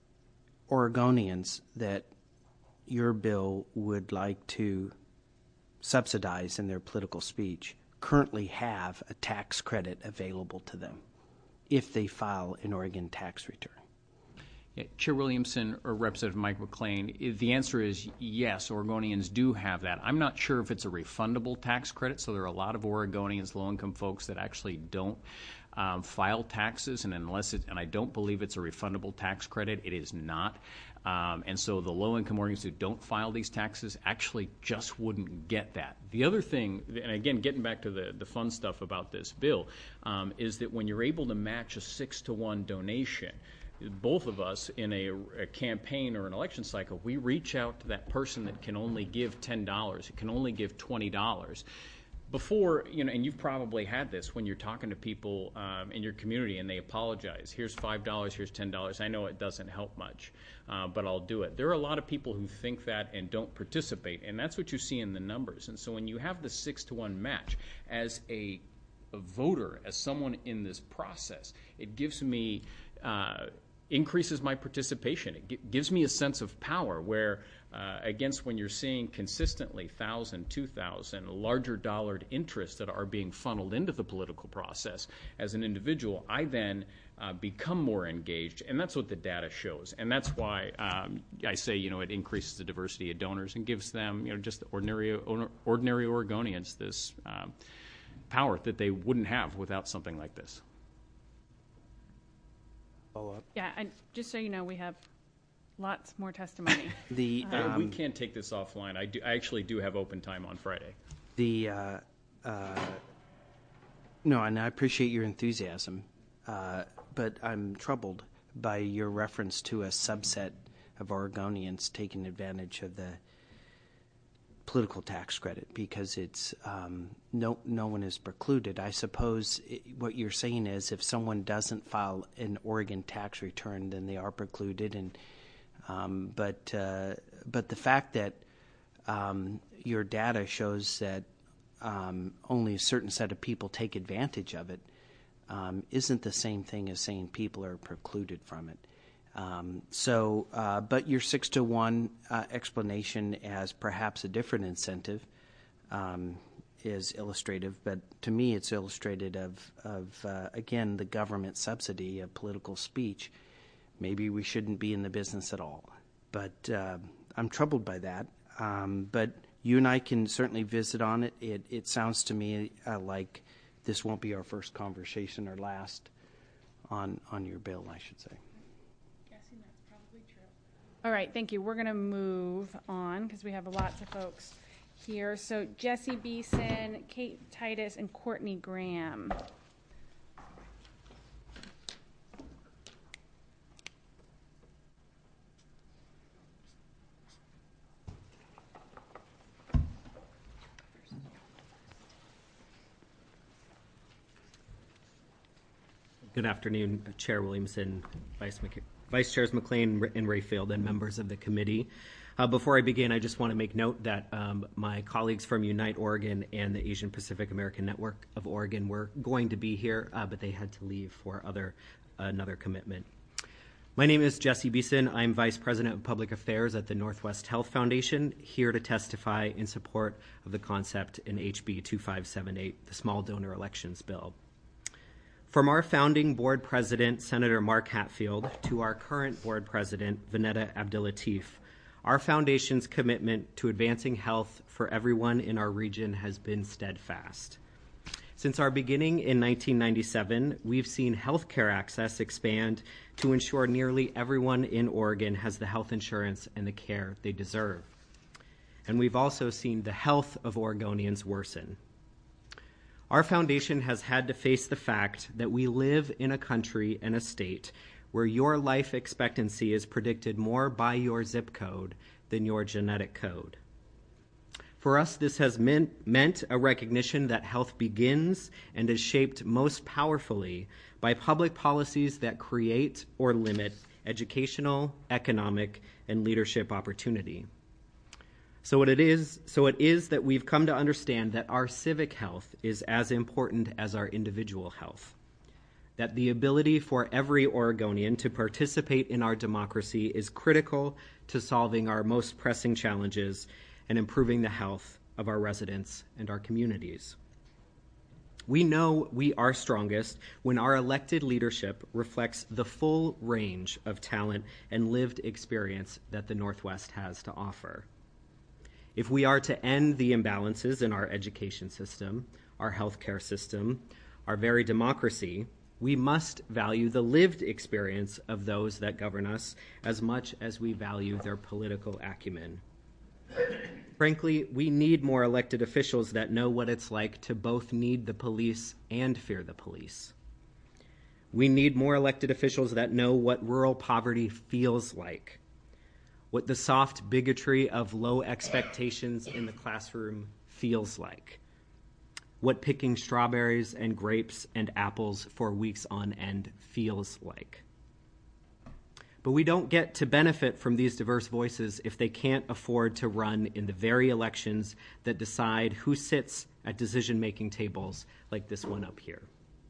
Oregonians that your bill would like to subsidize in their political speech currently have a tax credit available to them if they file an Oregon tax return? Yeah, Chair Williamson or Representative Mike McLean, the answer is yes, Oregonians do have that. I'm not sure if it's a refundable tax credit, so there are a lot of Oregonians, low-income folks, that actually don't file taxes, and I don't believe it's a refundable tax credit. It is not. And so the low-income Oregonians who don't file these taxes actually just wouldn't get that. The other thing, and again, getting back to the fun stuff about this bill, is that when you're able to match a 6-to-1 donation, both of us in a campaign or an election cycle, we reach out to that person that can only give $10, it can only give $20. Before, and you've probably had this when you're talking to people in your community and they apologize. Here's $5, here's $10. I know it doesn't help much, but I'll do it. There are a lot of people who think that and don't participate, and that's what you see in the numbers. And so when you have the 6-to-1 match, as a voter, as someone in this process, it gives me increases my participation. It gives me a sense of power where, against when you're seeing consistently 1,000, 2,000 larger dollared interests that are being funneled into the political process, as an individual, I then become more engaged, and that's what the data shows. And that's why I say, it increases the diversity of donors and gives them, just the ordinary Oregonians this power that they wouldn't have without something like this. Follow-up. Yeah, and just so you know, we have lots more testimony. We can't take this offline. I actually do have open time on Friday. No, and I appreciate your enthusiasm, but I'm troubled by your reference to a subset of Oregonians taking advantage of the political tax credit, because it's no one is precluded. I suppose what you're saying is if someone doesn't file an Oregon tax return, then they are precluded. And but the fact that your data shows that only a certain set of people take advantage of it isn't the same thing as saying people are precluded from it. But your 6-to-1 explanation as perhaps a different incentive is illustrative. But to me, it's illustrated of again, the government subsidy of political speech. Maybe we shouldn't be in the business at all. But I'm troubled by that. But you and I can certainly visit on it. It sounds to me like this won't be our first conversation or last on your bill, I should say. All right, thank you. We're going to move on because we have lots of folks here. So Jesse Beeson, Kate Titus, and Courtney Graham. Good afternoon, Chair Williamson, Vice Chairs McLean and Rayfield, and members of the committee. Before I begin, I just want to make note that my colleagues from Unite Oregon and the Asian Pacific American Network of Oregon were going to be here, but they had to leave for another commitment. My name is Jesse Beeson. I'm Vice President of Public Affairs at the Northwest Health Foundation, here to testify in support of the concept in HB 2578, the Small Donor Elections Bill. From our founding board president, Senator Mark Hatfield, to our current board president, Vineta Abdulatif, our foundation's commitment to advancing health for everyone in our region has been steadfast. Since our beginning in 1997, we've seen healthcare access expand to ensure nearly everyone in Oregon has the health insurance and the care they deserve. And we've also seen the health of Oregonians worsen. Our foundation has had to face the fact that we live in a country and a state where your life expectancy is predicted more by your zip code than your genetic code. For us, this has meant a recognition that health begins and is shaped most powerfully by public policies that create or limit educational, economic, and leadership opportunity. So it is that we've come to understand that our civic health is as important as our individual health, that the ability for every Oregonian to participate in our democracy is critical to solving our most pressing challenges and improving the health of our residents and our communities. We know we are strongest when our elected leadership reflects the full range of talent and lived experience that the Northwest has to offer. If we are to end the imbalances in our education system, our healthcare system, our very democracy, we must value the lived experience of those that govern us as much as we value their political acumen. Frankly, we need more elected officials that know what it's like to both need the police and fear the police. We need more elected officials that know what rural poverty feels like, what the soft bigotry of low expectations in the classroom feels like, what picking strawberries and grapes and apples for weeks on end feels like. But we don't get to benefit from these diverse voices if they can't afford to run in the very elections that decide who sits at decision-making tables like this one up here.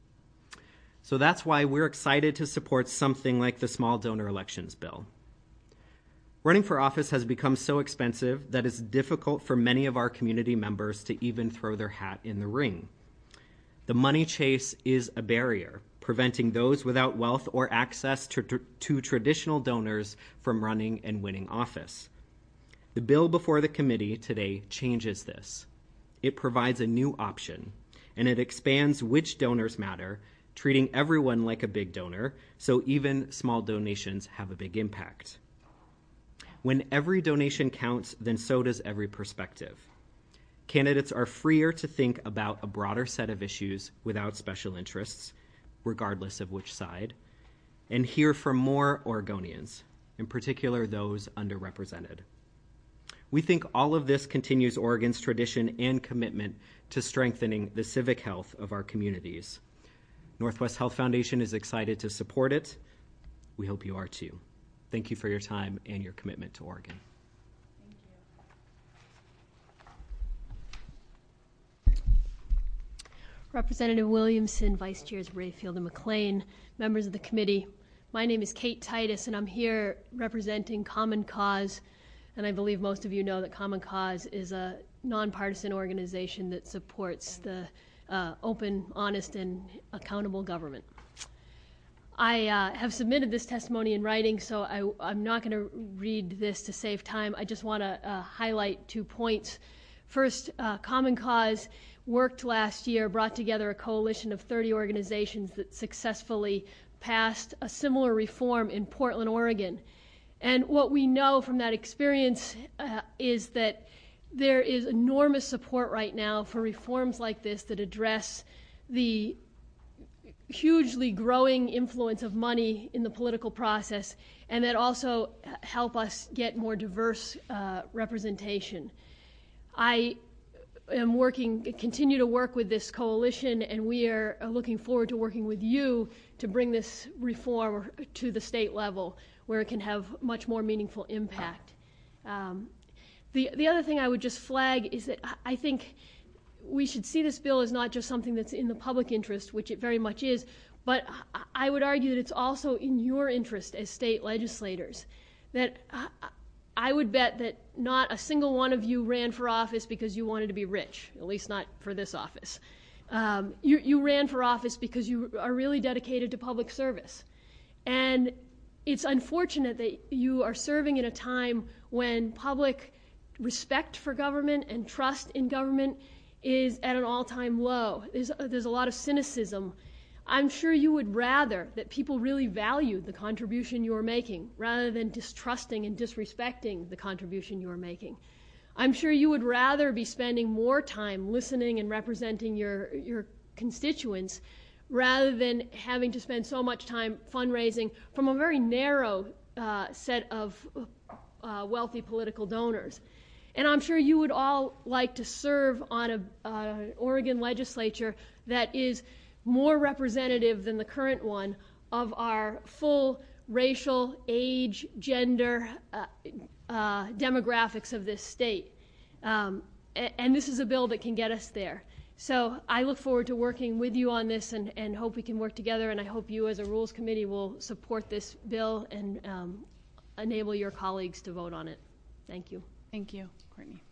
So that's why we're excited to support something like the Small Donor Elections Bill. Running for office has become so expensive that it's difficult for many of our community members to even throw their hat in the ring. The money chase is a barrier, preventing those without wealth or access to traditional donors from running and winning office. The bill before the committee today changes this. It provides a new option, and it expands which donors matter, treating everyone like a big donor, so even small donations have a big impact. When every donation counts, then so does every perspective. Candidates are freer to think about a broader set of issues without special interests, regardless of which side, and hear from more Oregonians, in particular those underrepresented. We think all of this continues Oregon's tradition and commitment to strengthening the civic health of our communities. Northwest Health Foundation is excited to support it. We hope you are too. Thank you for your time and your commitment to Oregon. Representative Williamson, Vice Chairs Rayfield and McLean, members of the committee. My name is Kate Titus, and I'm here representing Common Cause. And I believe most of you know that Common Cause is a nonpartisan organization that supports the open, honest, and accountable government. I have submitted this testimony in writing, so I'm not going to read this to save time. I just want to highlight 2 points. First, Common Cause worked last year, brought together a coalition of 30 organizations that successfully passed a similar reform in Portland, Oregon. And what we know from that experience is that there is enormous support right now for reforms like this that address the hugely growing influence of money in the political process, and that also help us get more diverse representation. I am continue to work with this coalition, and we are looking forward to working with you to bring this reform to the state level where it can have much more meaningful impact. The other thing I would just flag is that I think we should see this bill as not just something that's in the public interest, which it very much is, but I would argue that it's also in your interest as state legislators. That I would bet that not a single one of you ran for office because you wanted to be rich, at least not for this office. You ran for office because you are really dedicated to public service. And it's unfortunate that you are serving in a time when public respect for government and trust in government is at an all-time low. There's a lot of cynicism. I'm sure you would rather that people really valued the contribution you are making rather than distrusting and disrespecting the contribution you are making. I'm sure you would rather be spending more time listening and representing your constituents rather than having to spend so much time fundraising from a very narrow set of wealthy political donors. And I'm sure you would all like to serve on an Oregon legislature that is more representative than the current one of our full racial, age, gender, demographics of this state. And this is a bill that can get us there. So I look forward to working with you on this and hope we can work together, and I hope you as a Rules Committee will support this bill and enable your colleagues to vote on it. Thank you. Thank you, Courtney.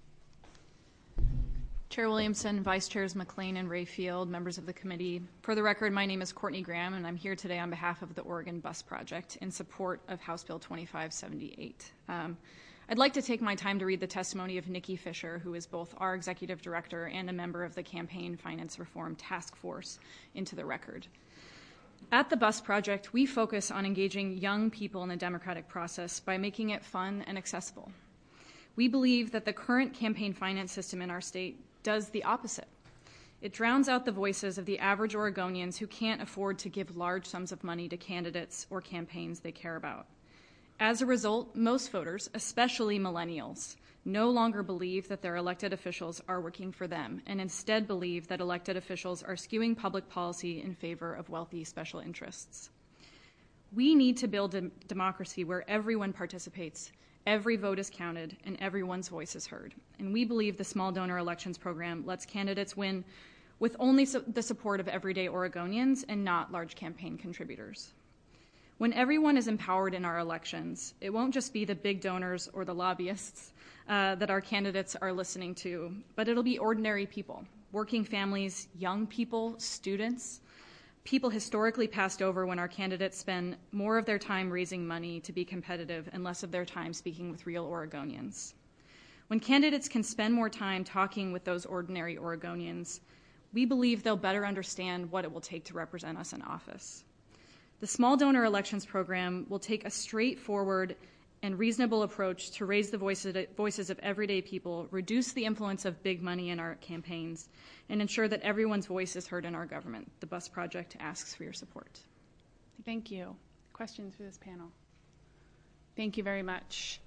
Chair Williamson, Vice Chairs McLean and Rayfield, members of the committee. For the record, my name is Courtney Graham, and I'm here today on behalf of the Oregon Bus Project in support of House Bill 2578. I'd like to take my time to read the testimony of Nikki Fisher, who is both our executive director and a member of the Campaign Finance Reform Task Force, into the record. At the Bus Project, we focus on engaging young people in the democratic process by making it fun and accessible. We believe that the current campaign finance system in our state does the opposite. It drowns out the voices of the average Oregonians who can't afford to give large sums of money to candidates or campaigns they care about. As a result, most voters, especially millennials, no longer believe that their elected officials are working for them and instead believe that elected officials are skewing public policy in favor of wealthy special interests. We need to build a democracy where everyone participates, every vote is counted, and everyone's voice is heard. And we believe the small donor elections program lets candidates win with only the support of everyday Oregonians and not large campaign contributors. When everyone is empowered in our elections, it won't just be the big donors or the lobbyists that our candidates are listening to, but it'll be ordinary people, working families, young people, students, people historically passed over when our candidates spend more of their time raising money to be competitive and less of their time speaking with real Oregonians. When candidates can spend more time talking with those ordinary Oregonians, we believe they'll better understand what it will take to represent us in office. The small donor elections program will take a straightforward and reasonable approach to raise the voices of everyday people, reduce the influence of big money in our campaigns, and ensure that everyone's voice is heard in our government. The Bus Project asks for your support. Thank you. Questions for this panel? Thank you very much.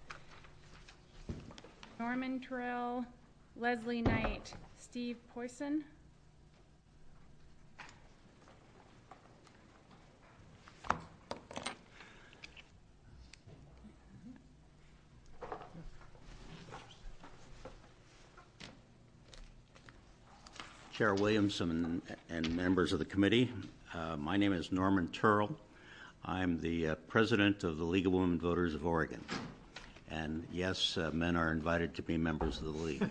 Norman Terrell, Leslie Knight, Steve Poisson. Chair Williamson and members of the committee, my name is Norman Terrell. I'm the president of the League of Women Voters of Oregon. And yes, men are invited to be members of the league.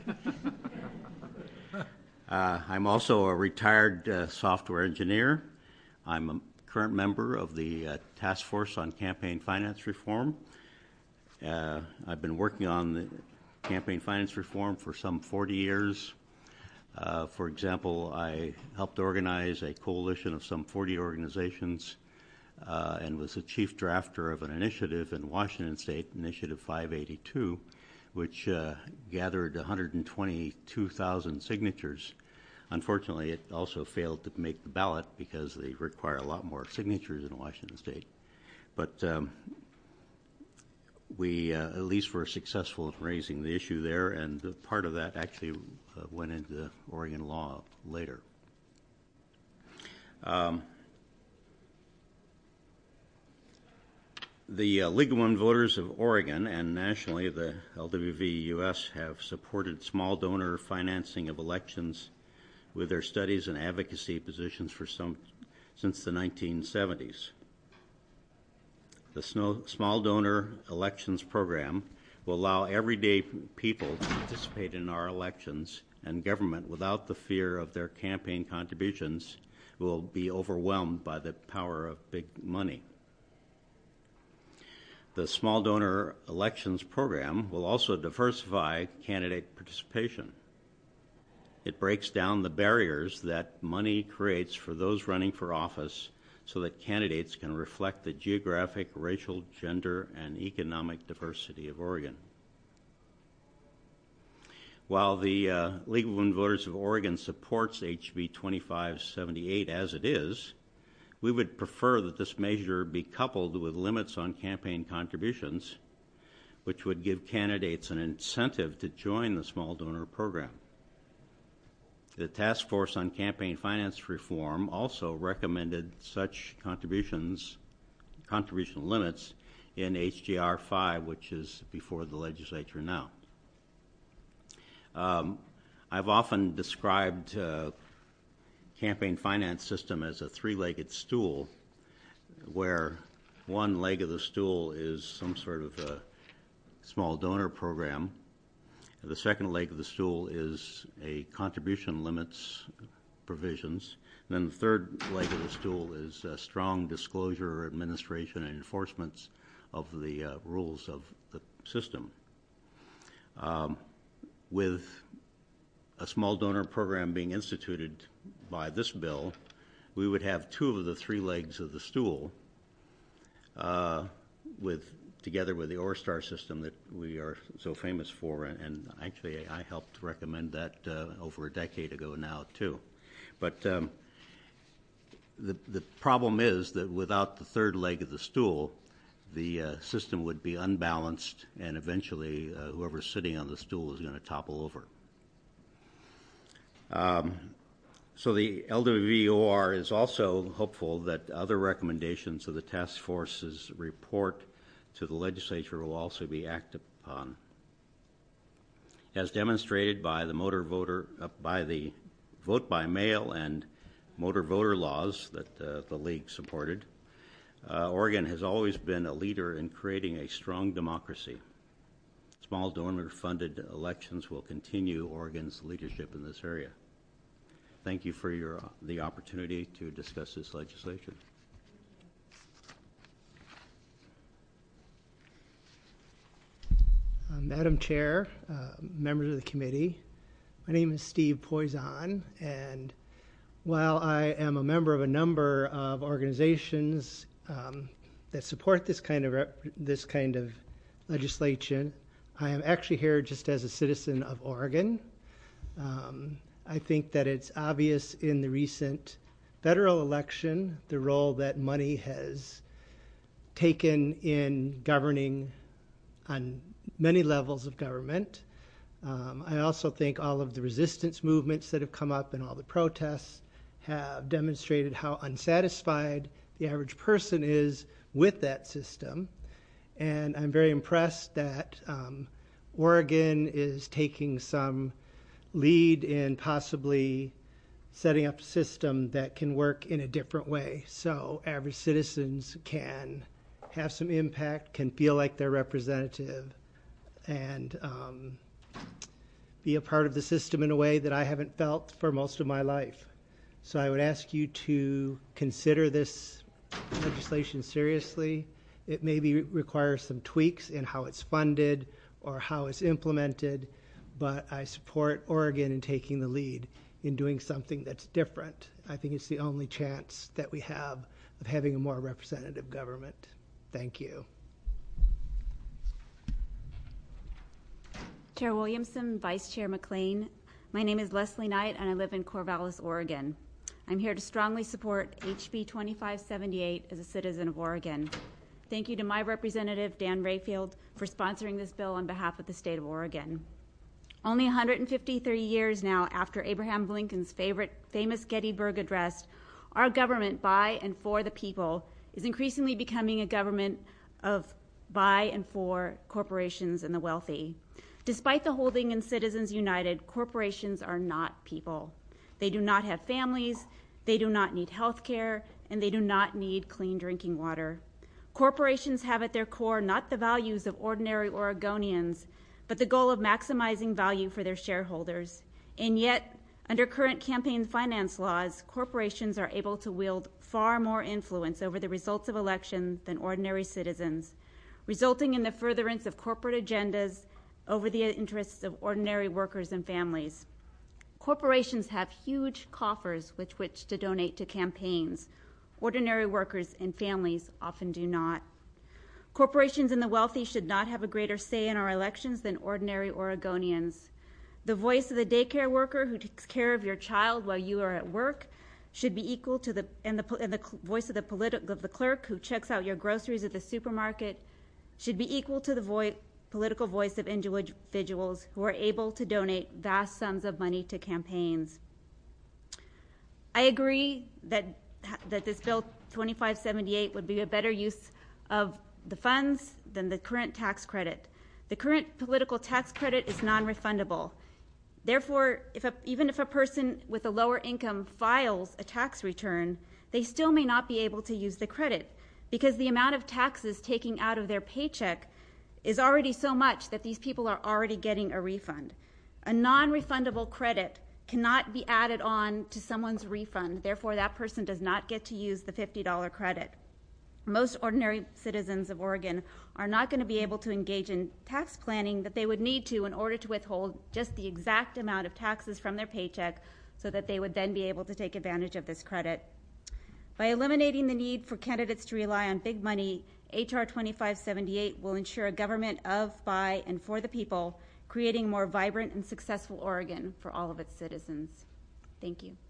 I'm also a retired software engineer. I'm a current member of the Task Force on Campaign Finance Reform. I've been working on the campaign finance reform for some 40 years. For example, I helped organize a coalition of some 40 organizations and was the chief drafter of an initiative in Washington State, Initiative 582, which gathered 122,000 signatures. Unfortunately, it also failed to make the ballot because they require a lot more signatures in Washington State. But we at least were successful in raising the issue there, and part of that actually went into Oregon law later. The League of Women Voters of Oregon and nationally the LWV-US have supported small donor financing of elections with their studies and advocacy positions for since the 1970s. The Small Donor Elections Program will allow everyday people to participate in our elections and government without the fear of their campaign contributions will be overwhelmed by the power of big money. The Small Donor Elections Program will also diversify candidate participation. It breaks down the barriers that money creates for those running for office so that candidates can reflect the geographic, racial, gender, and economic diversity of Oregon. While the League of Women Voters of Oregon supports HB 2578 as it is, we would prefer that this measure be coupled with limits on campaign contributions, which would give candidates an incentive to join the small donor program. The Task Force on Campaign Finance Reform also recommended such contribution limits in HJR 5, which is before the legislature now. I've often described campaign finance system as a three-legged stool, where one leg of the stool is some sort of a small donor program. The second leg of the stool is a contribution limits provisions. And then the third leg of the stool is strong disclosure, administration, and enforcement of the rules of the system. With a small donor program being instituted by this bill, we would have two of the three legs of the stool, together with the ORSTAR system that we are so famous for, and actually I helped recommend that over a decade ago now too. But the problem is that without the third leg of the stool, the system would be unbalanced, and eventually whoever's sitting on the stool is going to topple over. So the LWVOR is also hopeful that other recommendations of the task force's report to the legislature will also be acted upon. As demonstrated by the vote by mail and motor voter laws that the League supported, Oregon has always been a leader in creating a strong democracy. Small donor-funded elections will continue Oregon's leadership in this area. Thank you for the opportunity to discuss this legislation. Madam Chair, members of the committee, my name is Steve Poison, and while I am a member of a number of organizations that support this kind of legislation, I am actually here just as a citizen of Oregon. I think that it's obvious in the recent federal election the role that money has taken in governing on many levels of government. I also think all of the resistance movements that have come up and all the protests have demonstrated how unsatisfied the average person is with that system. And I'm very impressed that Oregon is taking some lead in possibly setting up a system that can work in a different way, so average citizens can have some impact, can feel like they're representative, and be a part of the system in a way that I haven't felt for most of my life. So I would ask you to consider this legislation seriously. It maybe requires some tweaks in how it's funded or how it's implemented, but I support Oregon in taking the lead in doing something that's different. I think it's the only chance that we have of having a more representative government. Thank you. Chair Williamson, Vice Chair McLean. My name is Leslie Knight, and I live in Corvallis, Oregon. I'm here to strongly support HB 2578 as a citizen of Oregon. Thank you to my representative, Dan Rayfield, for sponsoring this bill on behalf of the state of Oregon. Only 153 years now after Abraham Lincoln's famous Gettysburg Address, our government by and for the people is increasingly becoming a government of by and for corporations and the wealthy. Despite the holding in Citizens United, corporations are not people. They do not have families, they do not need health care, and they do not need clean drinking water. Corporations have at their core not the values of ordinary Oregonians, but the goal of maximizing value for their shareholders. And yet, under current campaign finance laws, corporations are able to wield far more influence over the results of elections than ordinary citizens, resulting in the furtherance of corporate agendas over the interests of ordinary workers and families. Corporations have huge coffers with which to donate to campaigns. Ordinary workers and families often do not. Corporations and the wealthy should not have a greater say in our elections than ordinary Oregonians. The voice of the daycare worker who takes care of your child while you are at work should be equal to the voice of the clerk who checks out your groceries at the supermarket should be equal to the political voice of individuals who are able to donate vast sums of money to campaigns. I agree that this Bill 2578 would be a better use of the funds than the current tax credit. The current political tax credit is non-refundable. Therefore, even if a person with a lower income files a tax return, they still may not be able to use the credit because the amount of taxes taken out of their paycheck is already so much that these people are already getting a refund. A non-refundable credit cannot be added on to someone's refund. Therefore, that person does not get to use the $50 credit. Most ordinary citizens of Oregon are not going to be able to engage in tax planning that they would need to in order to withhold just the exact amount of taxes from their paycheck so that they would then be able to take advantage of this credit. By eliminating the need for candidates to rely on big money, H.R. 2578 will ensure a government of, by, and for the people, creating a more vibrant and successful Oregon for all of its citizens. Thank you.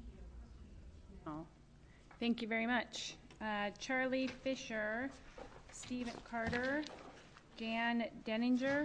Thank you very much. Charlie Fisher, Stephen Carter, Jan Denninger.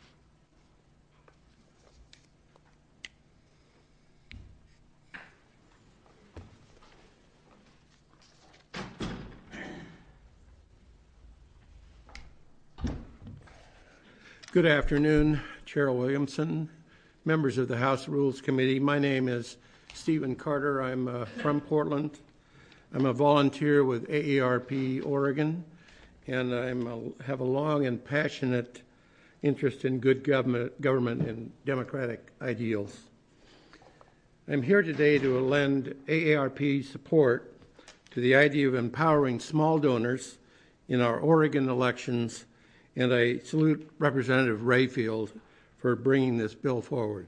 Good afternoon, Chair Williamson, members of the House Rules Committee. My name is Stephen Carter. I'm from Portland. I'm a volunteer with AARP Oregon, and I have a long and passionate interest in good government and democratic ideals. I'm here today to lend AARP support to the idea of empowering small donors in our Oregon elections, and I salute Representative Rayfield for bringing this bill forward.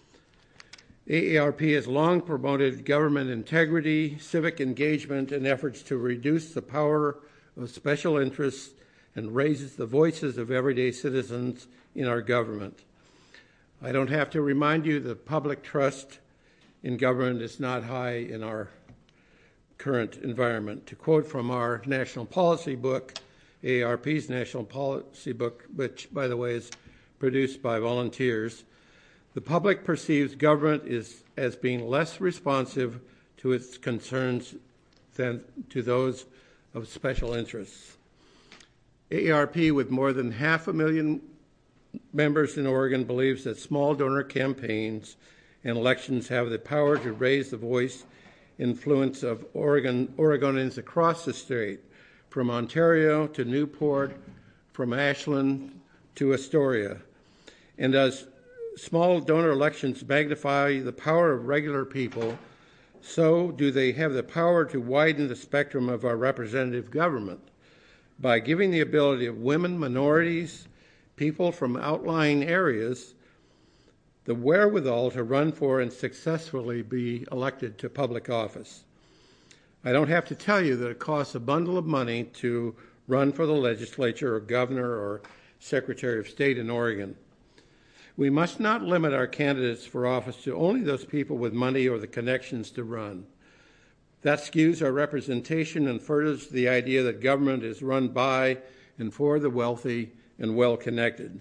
AARP has long promoted government integrity, civic engagement, and efforts to reduce the power of special interests and raises the voices of everyday citizens in our government. I don't have to remind you that public trust in government is not high in our current environment. To quote from our national policy book, AARP's national policy book, which, by the way, is produced by volunteers, the public perceives government as being less responsive to its concerns than to those of special interests. AARP, with more than 500,000 members in Oregon, believes that small donor campaigns and elections have the power to raise the voice influence of Oregonians across the state, from Ontario to Newport, from Ashland to Astoria. And as small donor elections magnify the power of regular people, so do they have the power to widen the spectrum of our representative government by giving the ability of women, minorities, people from outlying areas the wherewithal to run for and successfully be elected to public office. I don't have to tell you that it costs a bundle of money to run for the legislature or governor or secretary of state in Oregon. We must not limit our candidates for office to only those people with money or the connections to run. That skews our representation and furthers the idea that government is run by and for the wealthy and well-connected.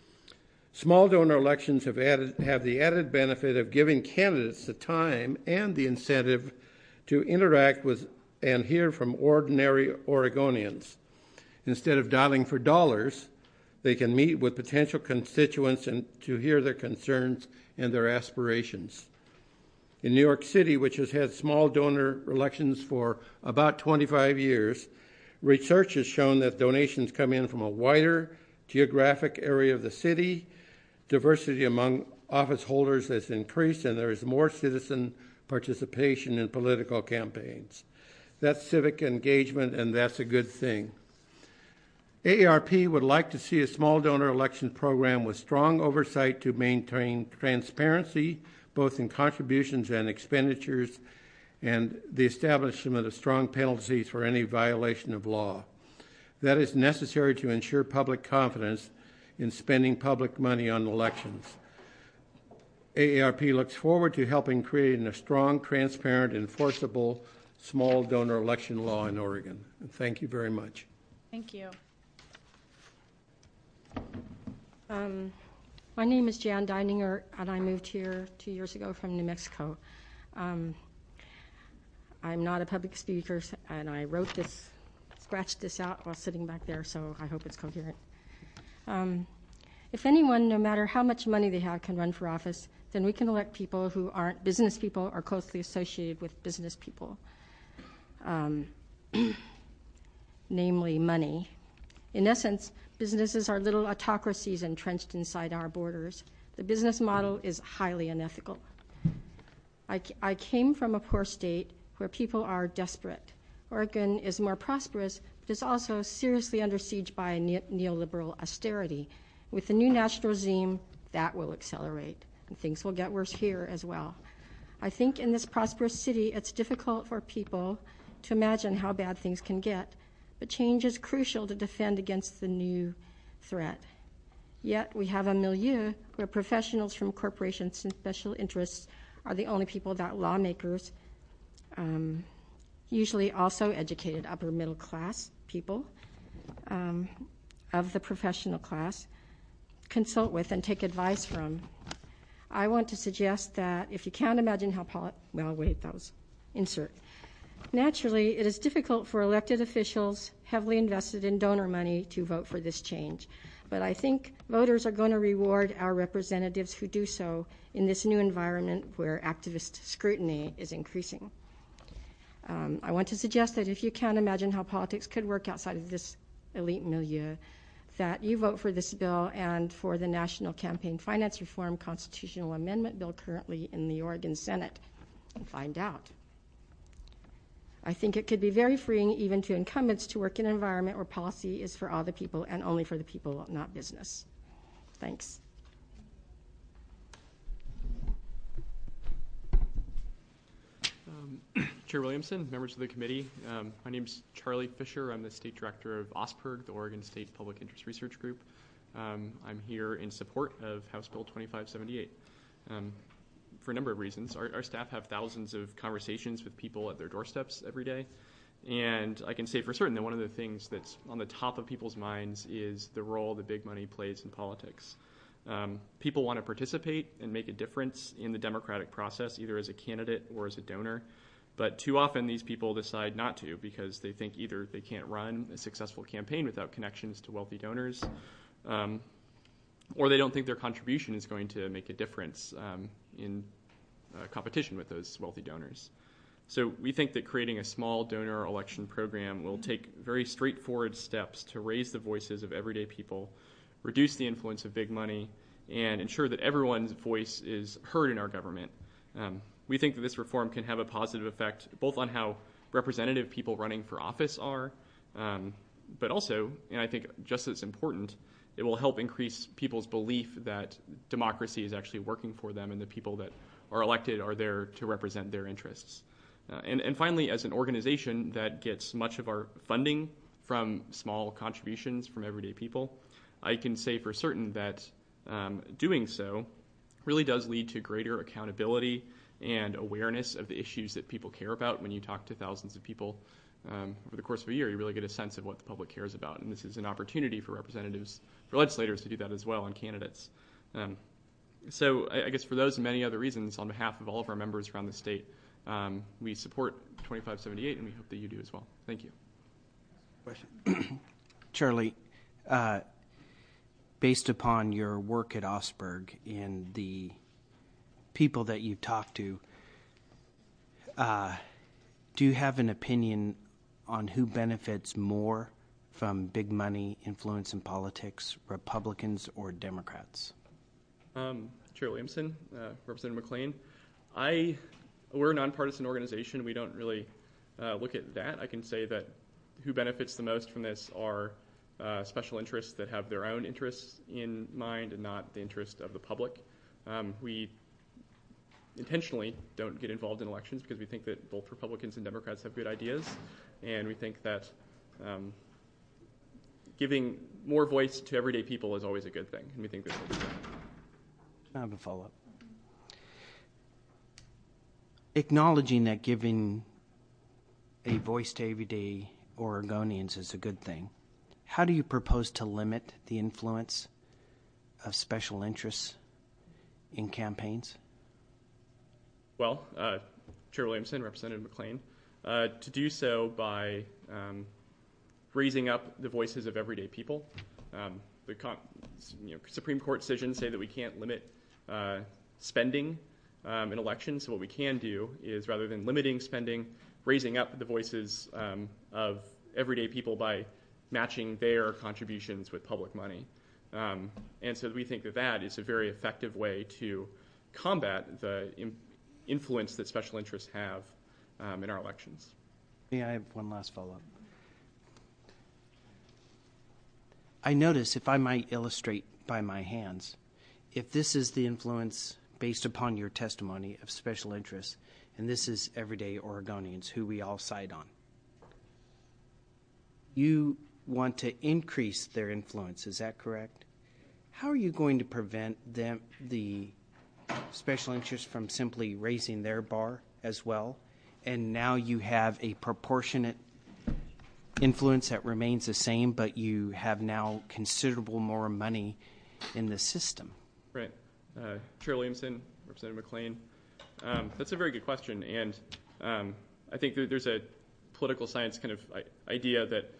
Small donor elections have the added benefit of giving candidates the time and the incentive to interact with and hear from ordinary Oregonians. Instead of dialing for dollars, they can meet with potential constituents and to hear their concerns and their aspirations. In New York City, which has had small donor elections for about 25 years, research has shown that donations come in from a wider geographic area of the city. Diversity among office holders has increased, and there is more citizen participation in political campaigns. That's civic engagement, and that's a good thing. AARP would like to see a small donor election program with strong oversight to maintain transparency, both in contributions and expenditures, and the establishment of strong penalties for any violation of law. That is necessary to ensure public confidence in spending public money on elections. AARP looks forward to helping create a strong, transparent, enforceable small donor election law in Oregon. And thank you very much. Thank you. My name is Jan Deininger, and I moved here 2 years ago from New Mexico. I'm not a public speaker, and I scratched this out while sitting back there, so I hope it's coherent. If anyone, no matter how much money they have, can run for office, then we can elect people who aren't business people or closely associated with business people, namely money. In essence, businesses are little autocracies entrenched inside our borders. The business model is highly unethical. I came from a poor state where people are desperate. Oregon is more prosperous, but is also seriously under siege by neoliberal austerity. With the new national regime, that will accelerate, and things will get worse here as well. I think in this prosperous city, it's difficult for people to imagine how bad things can get, but change is crucial to defend against the new threat. Yet we have a milieu where professionals from corporations and special interests are the only people that lawmakers, usually also educated upper middle class people of the professional class, consult with and take advice from. I want to suggest that if you can't imagine how insert. Naturally, it is difficult for elected officials heavily invested in donor money to vote for this change. But I think voters are going to reward our representatives who do so in this new environment where activist scrutiny is increasing. I want to suggest that if you can't imagine how politics could work outside of this elite milieu, that you vote for this bill and for the National Campaign Finance Reform Constitutional Amendment Bill currently in the Oregon Senate and find out. I think it could be very freeing even to incumbents to work in an environment where policy is for all the people and only for the people, not business. Thanks. Chair Williamson, members of the committee, my name is Charlie Fisher. I'm the State Director of OSPRG, the Oregon State Public Interest Research Group. I'm here in support of House Bill 2578 for a number of reasons. Our staff have thousands of conversations with people at their doorsteps every day, and I can say for certain that one of the things that's on the top of people's minds is the role that big money plays in politics. People want to participate and make a difference in the democratic process, either as a candidate or as a donor. But too often these people decide not to because they think either they can't run a successful campaign without connections to wealthy donors, or they don't think their contribution is going to make a difference in competition with those wealthy donors. So we think that creating a small donor election program will take very straightforward steps to raise the voices of everyday people, reduce the influence of big money, and ensure that everyone's voice is heard in our government. We think that this reform can have a positive effect both on how representative people running for office are, but also, and I think just as important, it will help increase people's belief that democracy is actually working for them and the people that are elected are there to represent their interests. And finally, as an organization that gets much of our funding from small contributions from everyday people, I can say for certain that doing so really does lead to greater accountability and awareness of the issues that people care about. When you talk to thousands of people over the course of a year, you really get a sense of what the public cares about. And this is an opportunity for representatives, for legislators to do that as well on candidates. So I guess for those and many other reasons, on behalf of all of our members around the state, we support 2578, and we hope that you do as well. Thank you. Question. Charlie, based upon your work at OSPRG and the people that you talk to, do you have an opinion on who benefits more from big money influence in politics, Republicans or Democrats? Chair Williamson, Representative McClain, we're a nonpartisan organization. We don't really look at that. I can say that who benefits the most from this are special interests that have their own interests in mind and not the interest of the public. We intentionally don't get involved in elections because we think that both Republicans and Democrats have good ideas, and we think that giving more voice to everyday people is always a good thing, and we think this will be good. I have a follow-up. acknowledging that giving a voice to everyday Oregonians is a good thing, how do you propose to limit the influence of special interests in campaigns? Well, Chair Williamson, Representative McLean, to do so by raising up the voices of everyday people. The Supreme Court decisions say that we can't limit spending in elections. So what we can do is, rather than limiting spending, raising up the voices of everyday people by matching their contributions with public money. And so we think that that is a very effective way to combat the influence that special interests have in our elections. May I have one last follow-up? I notice, if I might illustrate by my hands, if this is the influence based upon your testimony of special interests, and this is everyday Oregonians who we all side on, you want to increase their influence, is that correct? How are you going to prevent them, the special interests, from simply raising their bar as well, and now you have a proportionate influence that remains the same, but you have now considerable more money in the system? Right. Chair Williamson, Representative McLean, that's a very good question, and I think that there's a political science kind of idea that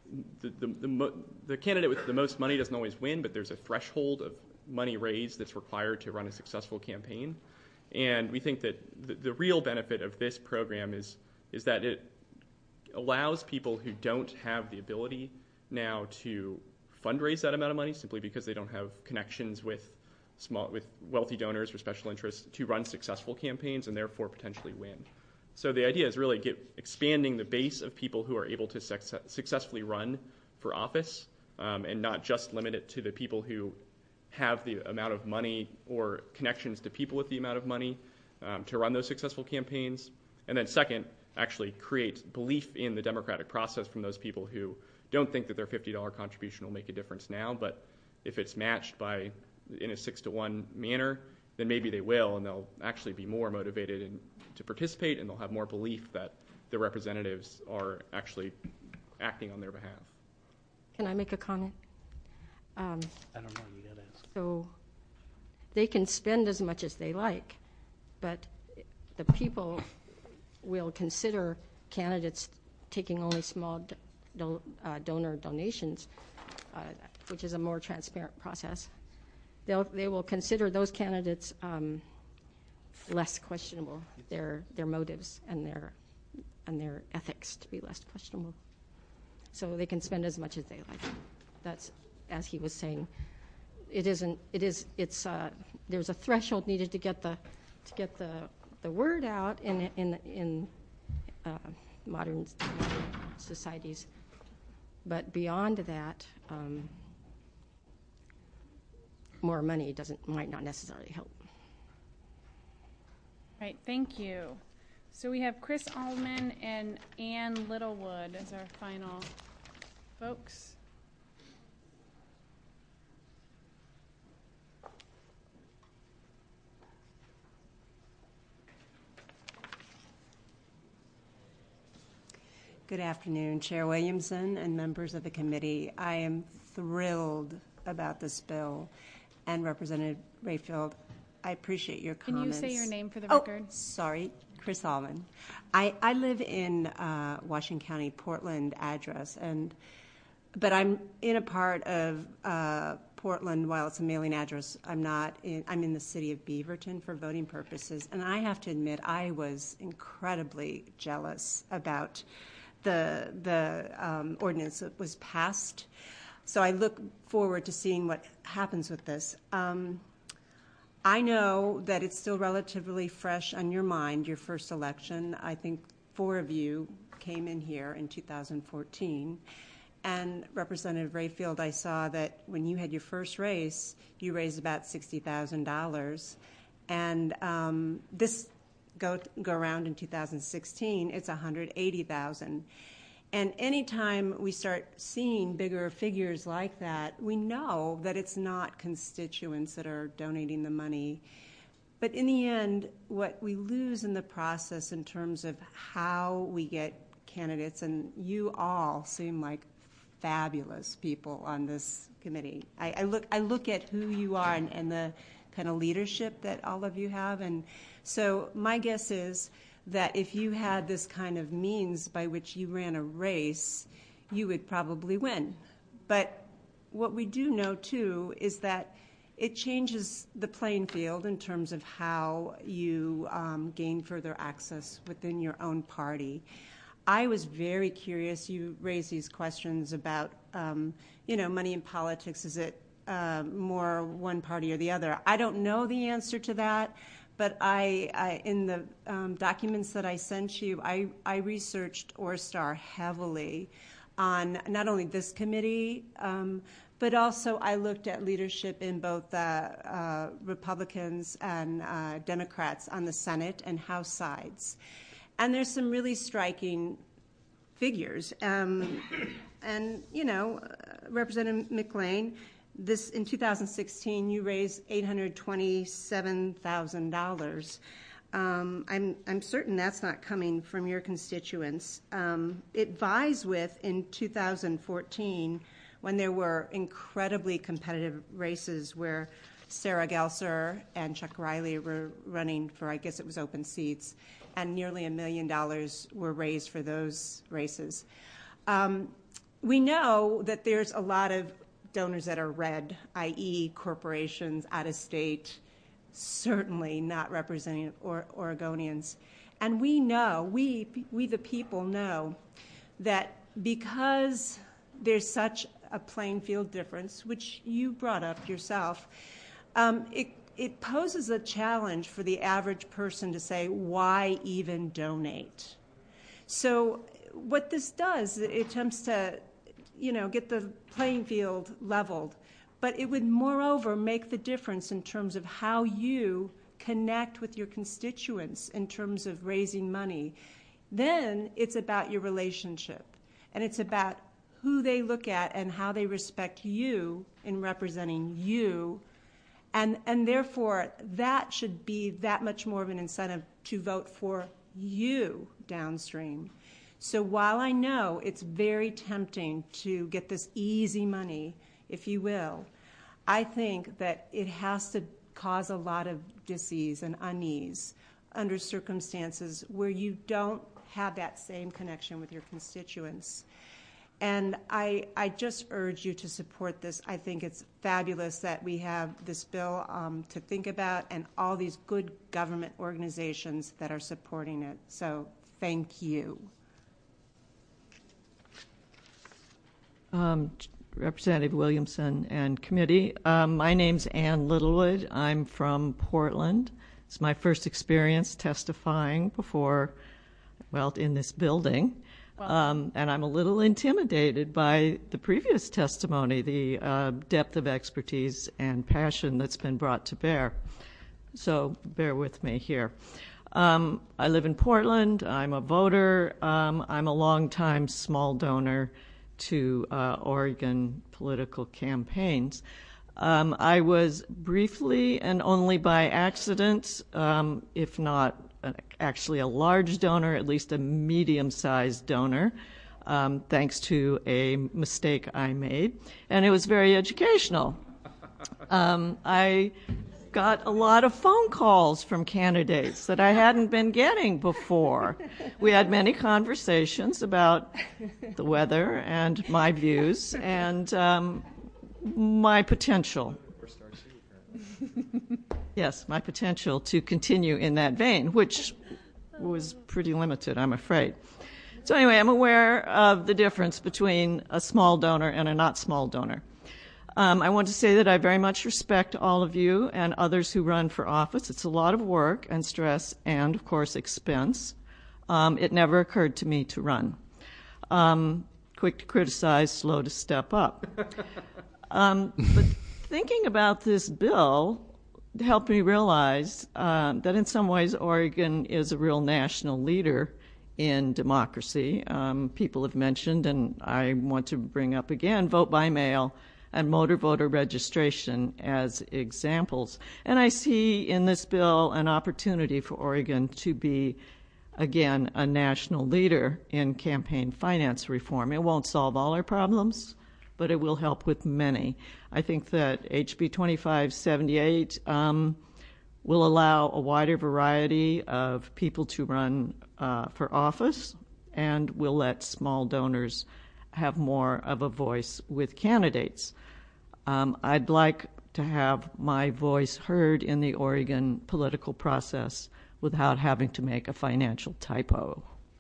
the candidate with the most money doesn't always win, but there's a threshold of money raised that's required to run a successful campaign. And we think that the real benefit of this program is that it allows people who don't have the ability now to fundraise that amount of money simply because they don't have connections with wealthy donors or special interests to run successful campaigns and therefore potentially win. So the idea is really expanding the base of people who are able to successfully run for office, and not just limit it to the people who have the amount of money or connections to people with the amount of money to run those successful campaigns. And then second, actually create belief in the democratic process from those people who don't think that their $50 contribution will make a difference now, but if it's matched in a 6-to-1 manner, then maybe they will, and they'll actually be more motivated to participate, and they'll have more belief that the representatives are actually acting on their behalf. Can I make a comment? I don't know, you gotta ask. So they can spend as much as they like, but the people will consider candidates taking only small donor donations, which is a more transparent process. They will consider those candidates less questionable, their motives and their ethics to be less questionable. So they can spend as much as they like. That's, as he was saying, there's a threshold needed to get the word out in modern societies, but beyond that, more money might not necessarily help. Right, thank you. So we have Chris Allman and Ann Littlewood as our final folks. Good afternoon, Chair Williamson and members of the committee. I am thrilled about this bill. And Representative Rayfield, I appreciate your comments. Can you say your name for the record? Sorry, Chris Allman. I live in Washington County, Portland address, but I'm in a part of Portland. While it's a mailing address, I'm in the city of Beaverton for voting purposes, and I have to admit I was incredibly jealous about the ordinance that was passed. So I look forward to seeing what happens with this. I know that it's still relatively fresh on your mind, your first election. I think 4 of you came in here in 2014. And Representative Rayfield, I saw that when you had your first race, you raised about $60,000. And this go around in 2016, it's $180,000. And anytime we start seeing bigger figures like that, we know that it's not constituents that are donating the money. But in the end, what we lose in the process in terms of how we get candidates, and you all seem like fabulous people on this committee. I look at who you are and the kind of leadership that all of you have, and so my guess is that if you had this kind of means by which you ran a race, you would probably win. But what we do know, too, is that it changes the playing field in terms of how you gain further access within your own party. I was very curious. You raised these questions about, money in politics. Is it more one party or the other? I don't know the answer to that. But I in the documents that I sent you, I researched Orstar heavily on not only this committee, but also I looked at leadership in both Republicans and Democrats on the Senate and House sides. And there's some really striking figures. Representative McClain, in 2016, you raised $827,000. I'm certain that's not coming from your constituents. It vies with in 2014 when there were incredibly competitive races where Sarah Gelser and Chuck Riley were running for, I guess it was open seats, and nearly $1 million were raised for those races. We know that there's a lot of donors that are red, i.e. corporations out of state, certainly not representing Oregonians. And we know, we the people know, that because there's such a playing field difference, which you brought up yourself, it poses a challenge for the average person to say, why even donate? So what this does, it attempts to get the playing field leveled, but it would moreover make the difference in terms of how you connect with your constituents in terms of raising money. Then it's about your relationship, and it's about who they look at and how they respect you in representing you, and therefore that should be that much more of an incentive to vote for you downstream. So while I know it's very tempting to get this easy money, if you will, I think that it has to cause a lot of dis-ease and unease under circumstances where you don't have that same connection with your constituents. And I just urge you to support this. I think it's fabulous that we have this bill to think about and all these good government organizations that are supporting it. So thank you. Representative Williamson and committee. My name's Ann Littlewood. I'm from Portland. It's my first experience testifying in this building. And I'm a little intimidated by the previous testimony, the depth of expertise and passion that's been brought to bear. So bear with me here. I live in Portland. I'm a voter. I'm a longtime small donor to Oregon political campaigns. I was briefly and only by accident, if not actually a large donor, at least a medium-sized donor, thanks to a mistake I made. And it was very educational. I got a lot of phone calls from candidates that I hadn't been getting before. We had many conversations about the weather and my views and my potential. Yes, my potential to continue in that vein, which was pretty limited, I'm afraid. So anyway, I'm aware of the difference between a small donor and a not small donor. I want to say that I very much respect all of you and others who run for office. It's a lot of work and stress and, of course, expense. It never occurred to me to run. Quick to criticize, slow to step up. But thinking about this bill helped me realize that in some ways Oregon is a real national leader in democracy. People have mentioned, and I want to bring up again, vote by mail and motor voter registration as examples. And I see in this bill an opportunity for Oregon to be, again, a national leader in campaign finance reform. It won't solve all our problems, but it will help with many. I think that HB 2578 will allow a wider variety of people to run for office, and will let small donors have more of a voice with candidates. I'd like to have my voice heard in the Oregon political process without having to make a financial typo.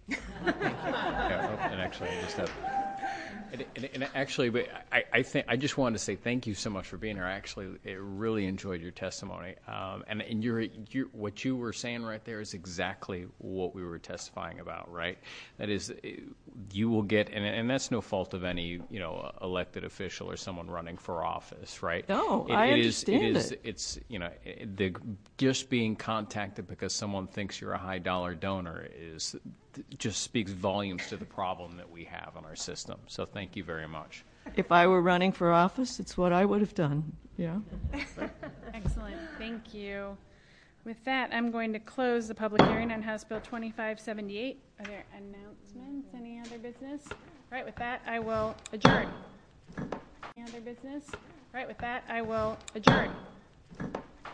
And actually, I just have. And actually, but I think I just wanted to say thank you so much for being here. I actually really enjoyed your testimony, and what you were saying right there is exactly what we were testifying about, right? That is, you will get, and that's no fault of any elected official or someone running for office, right? No, I understand it. It's just being contacted because someone thinks you're a high dollar donor just speaks volumes to the problem that we have in our system. So thank you very much. If I were running for office, it's what I would have done. Yeah. Excellent. Thank you. With that, I'm going to close the public hearing on House Bill 2578. Are there announcements? Any other business? All right, with that, I will adjourn. Any other business? All right, with that, I will adjourn.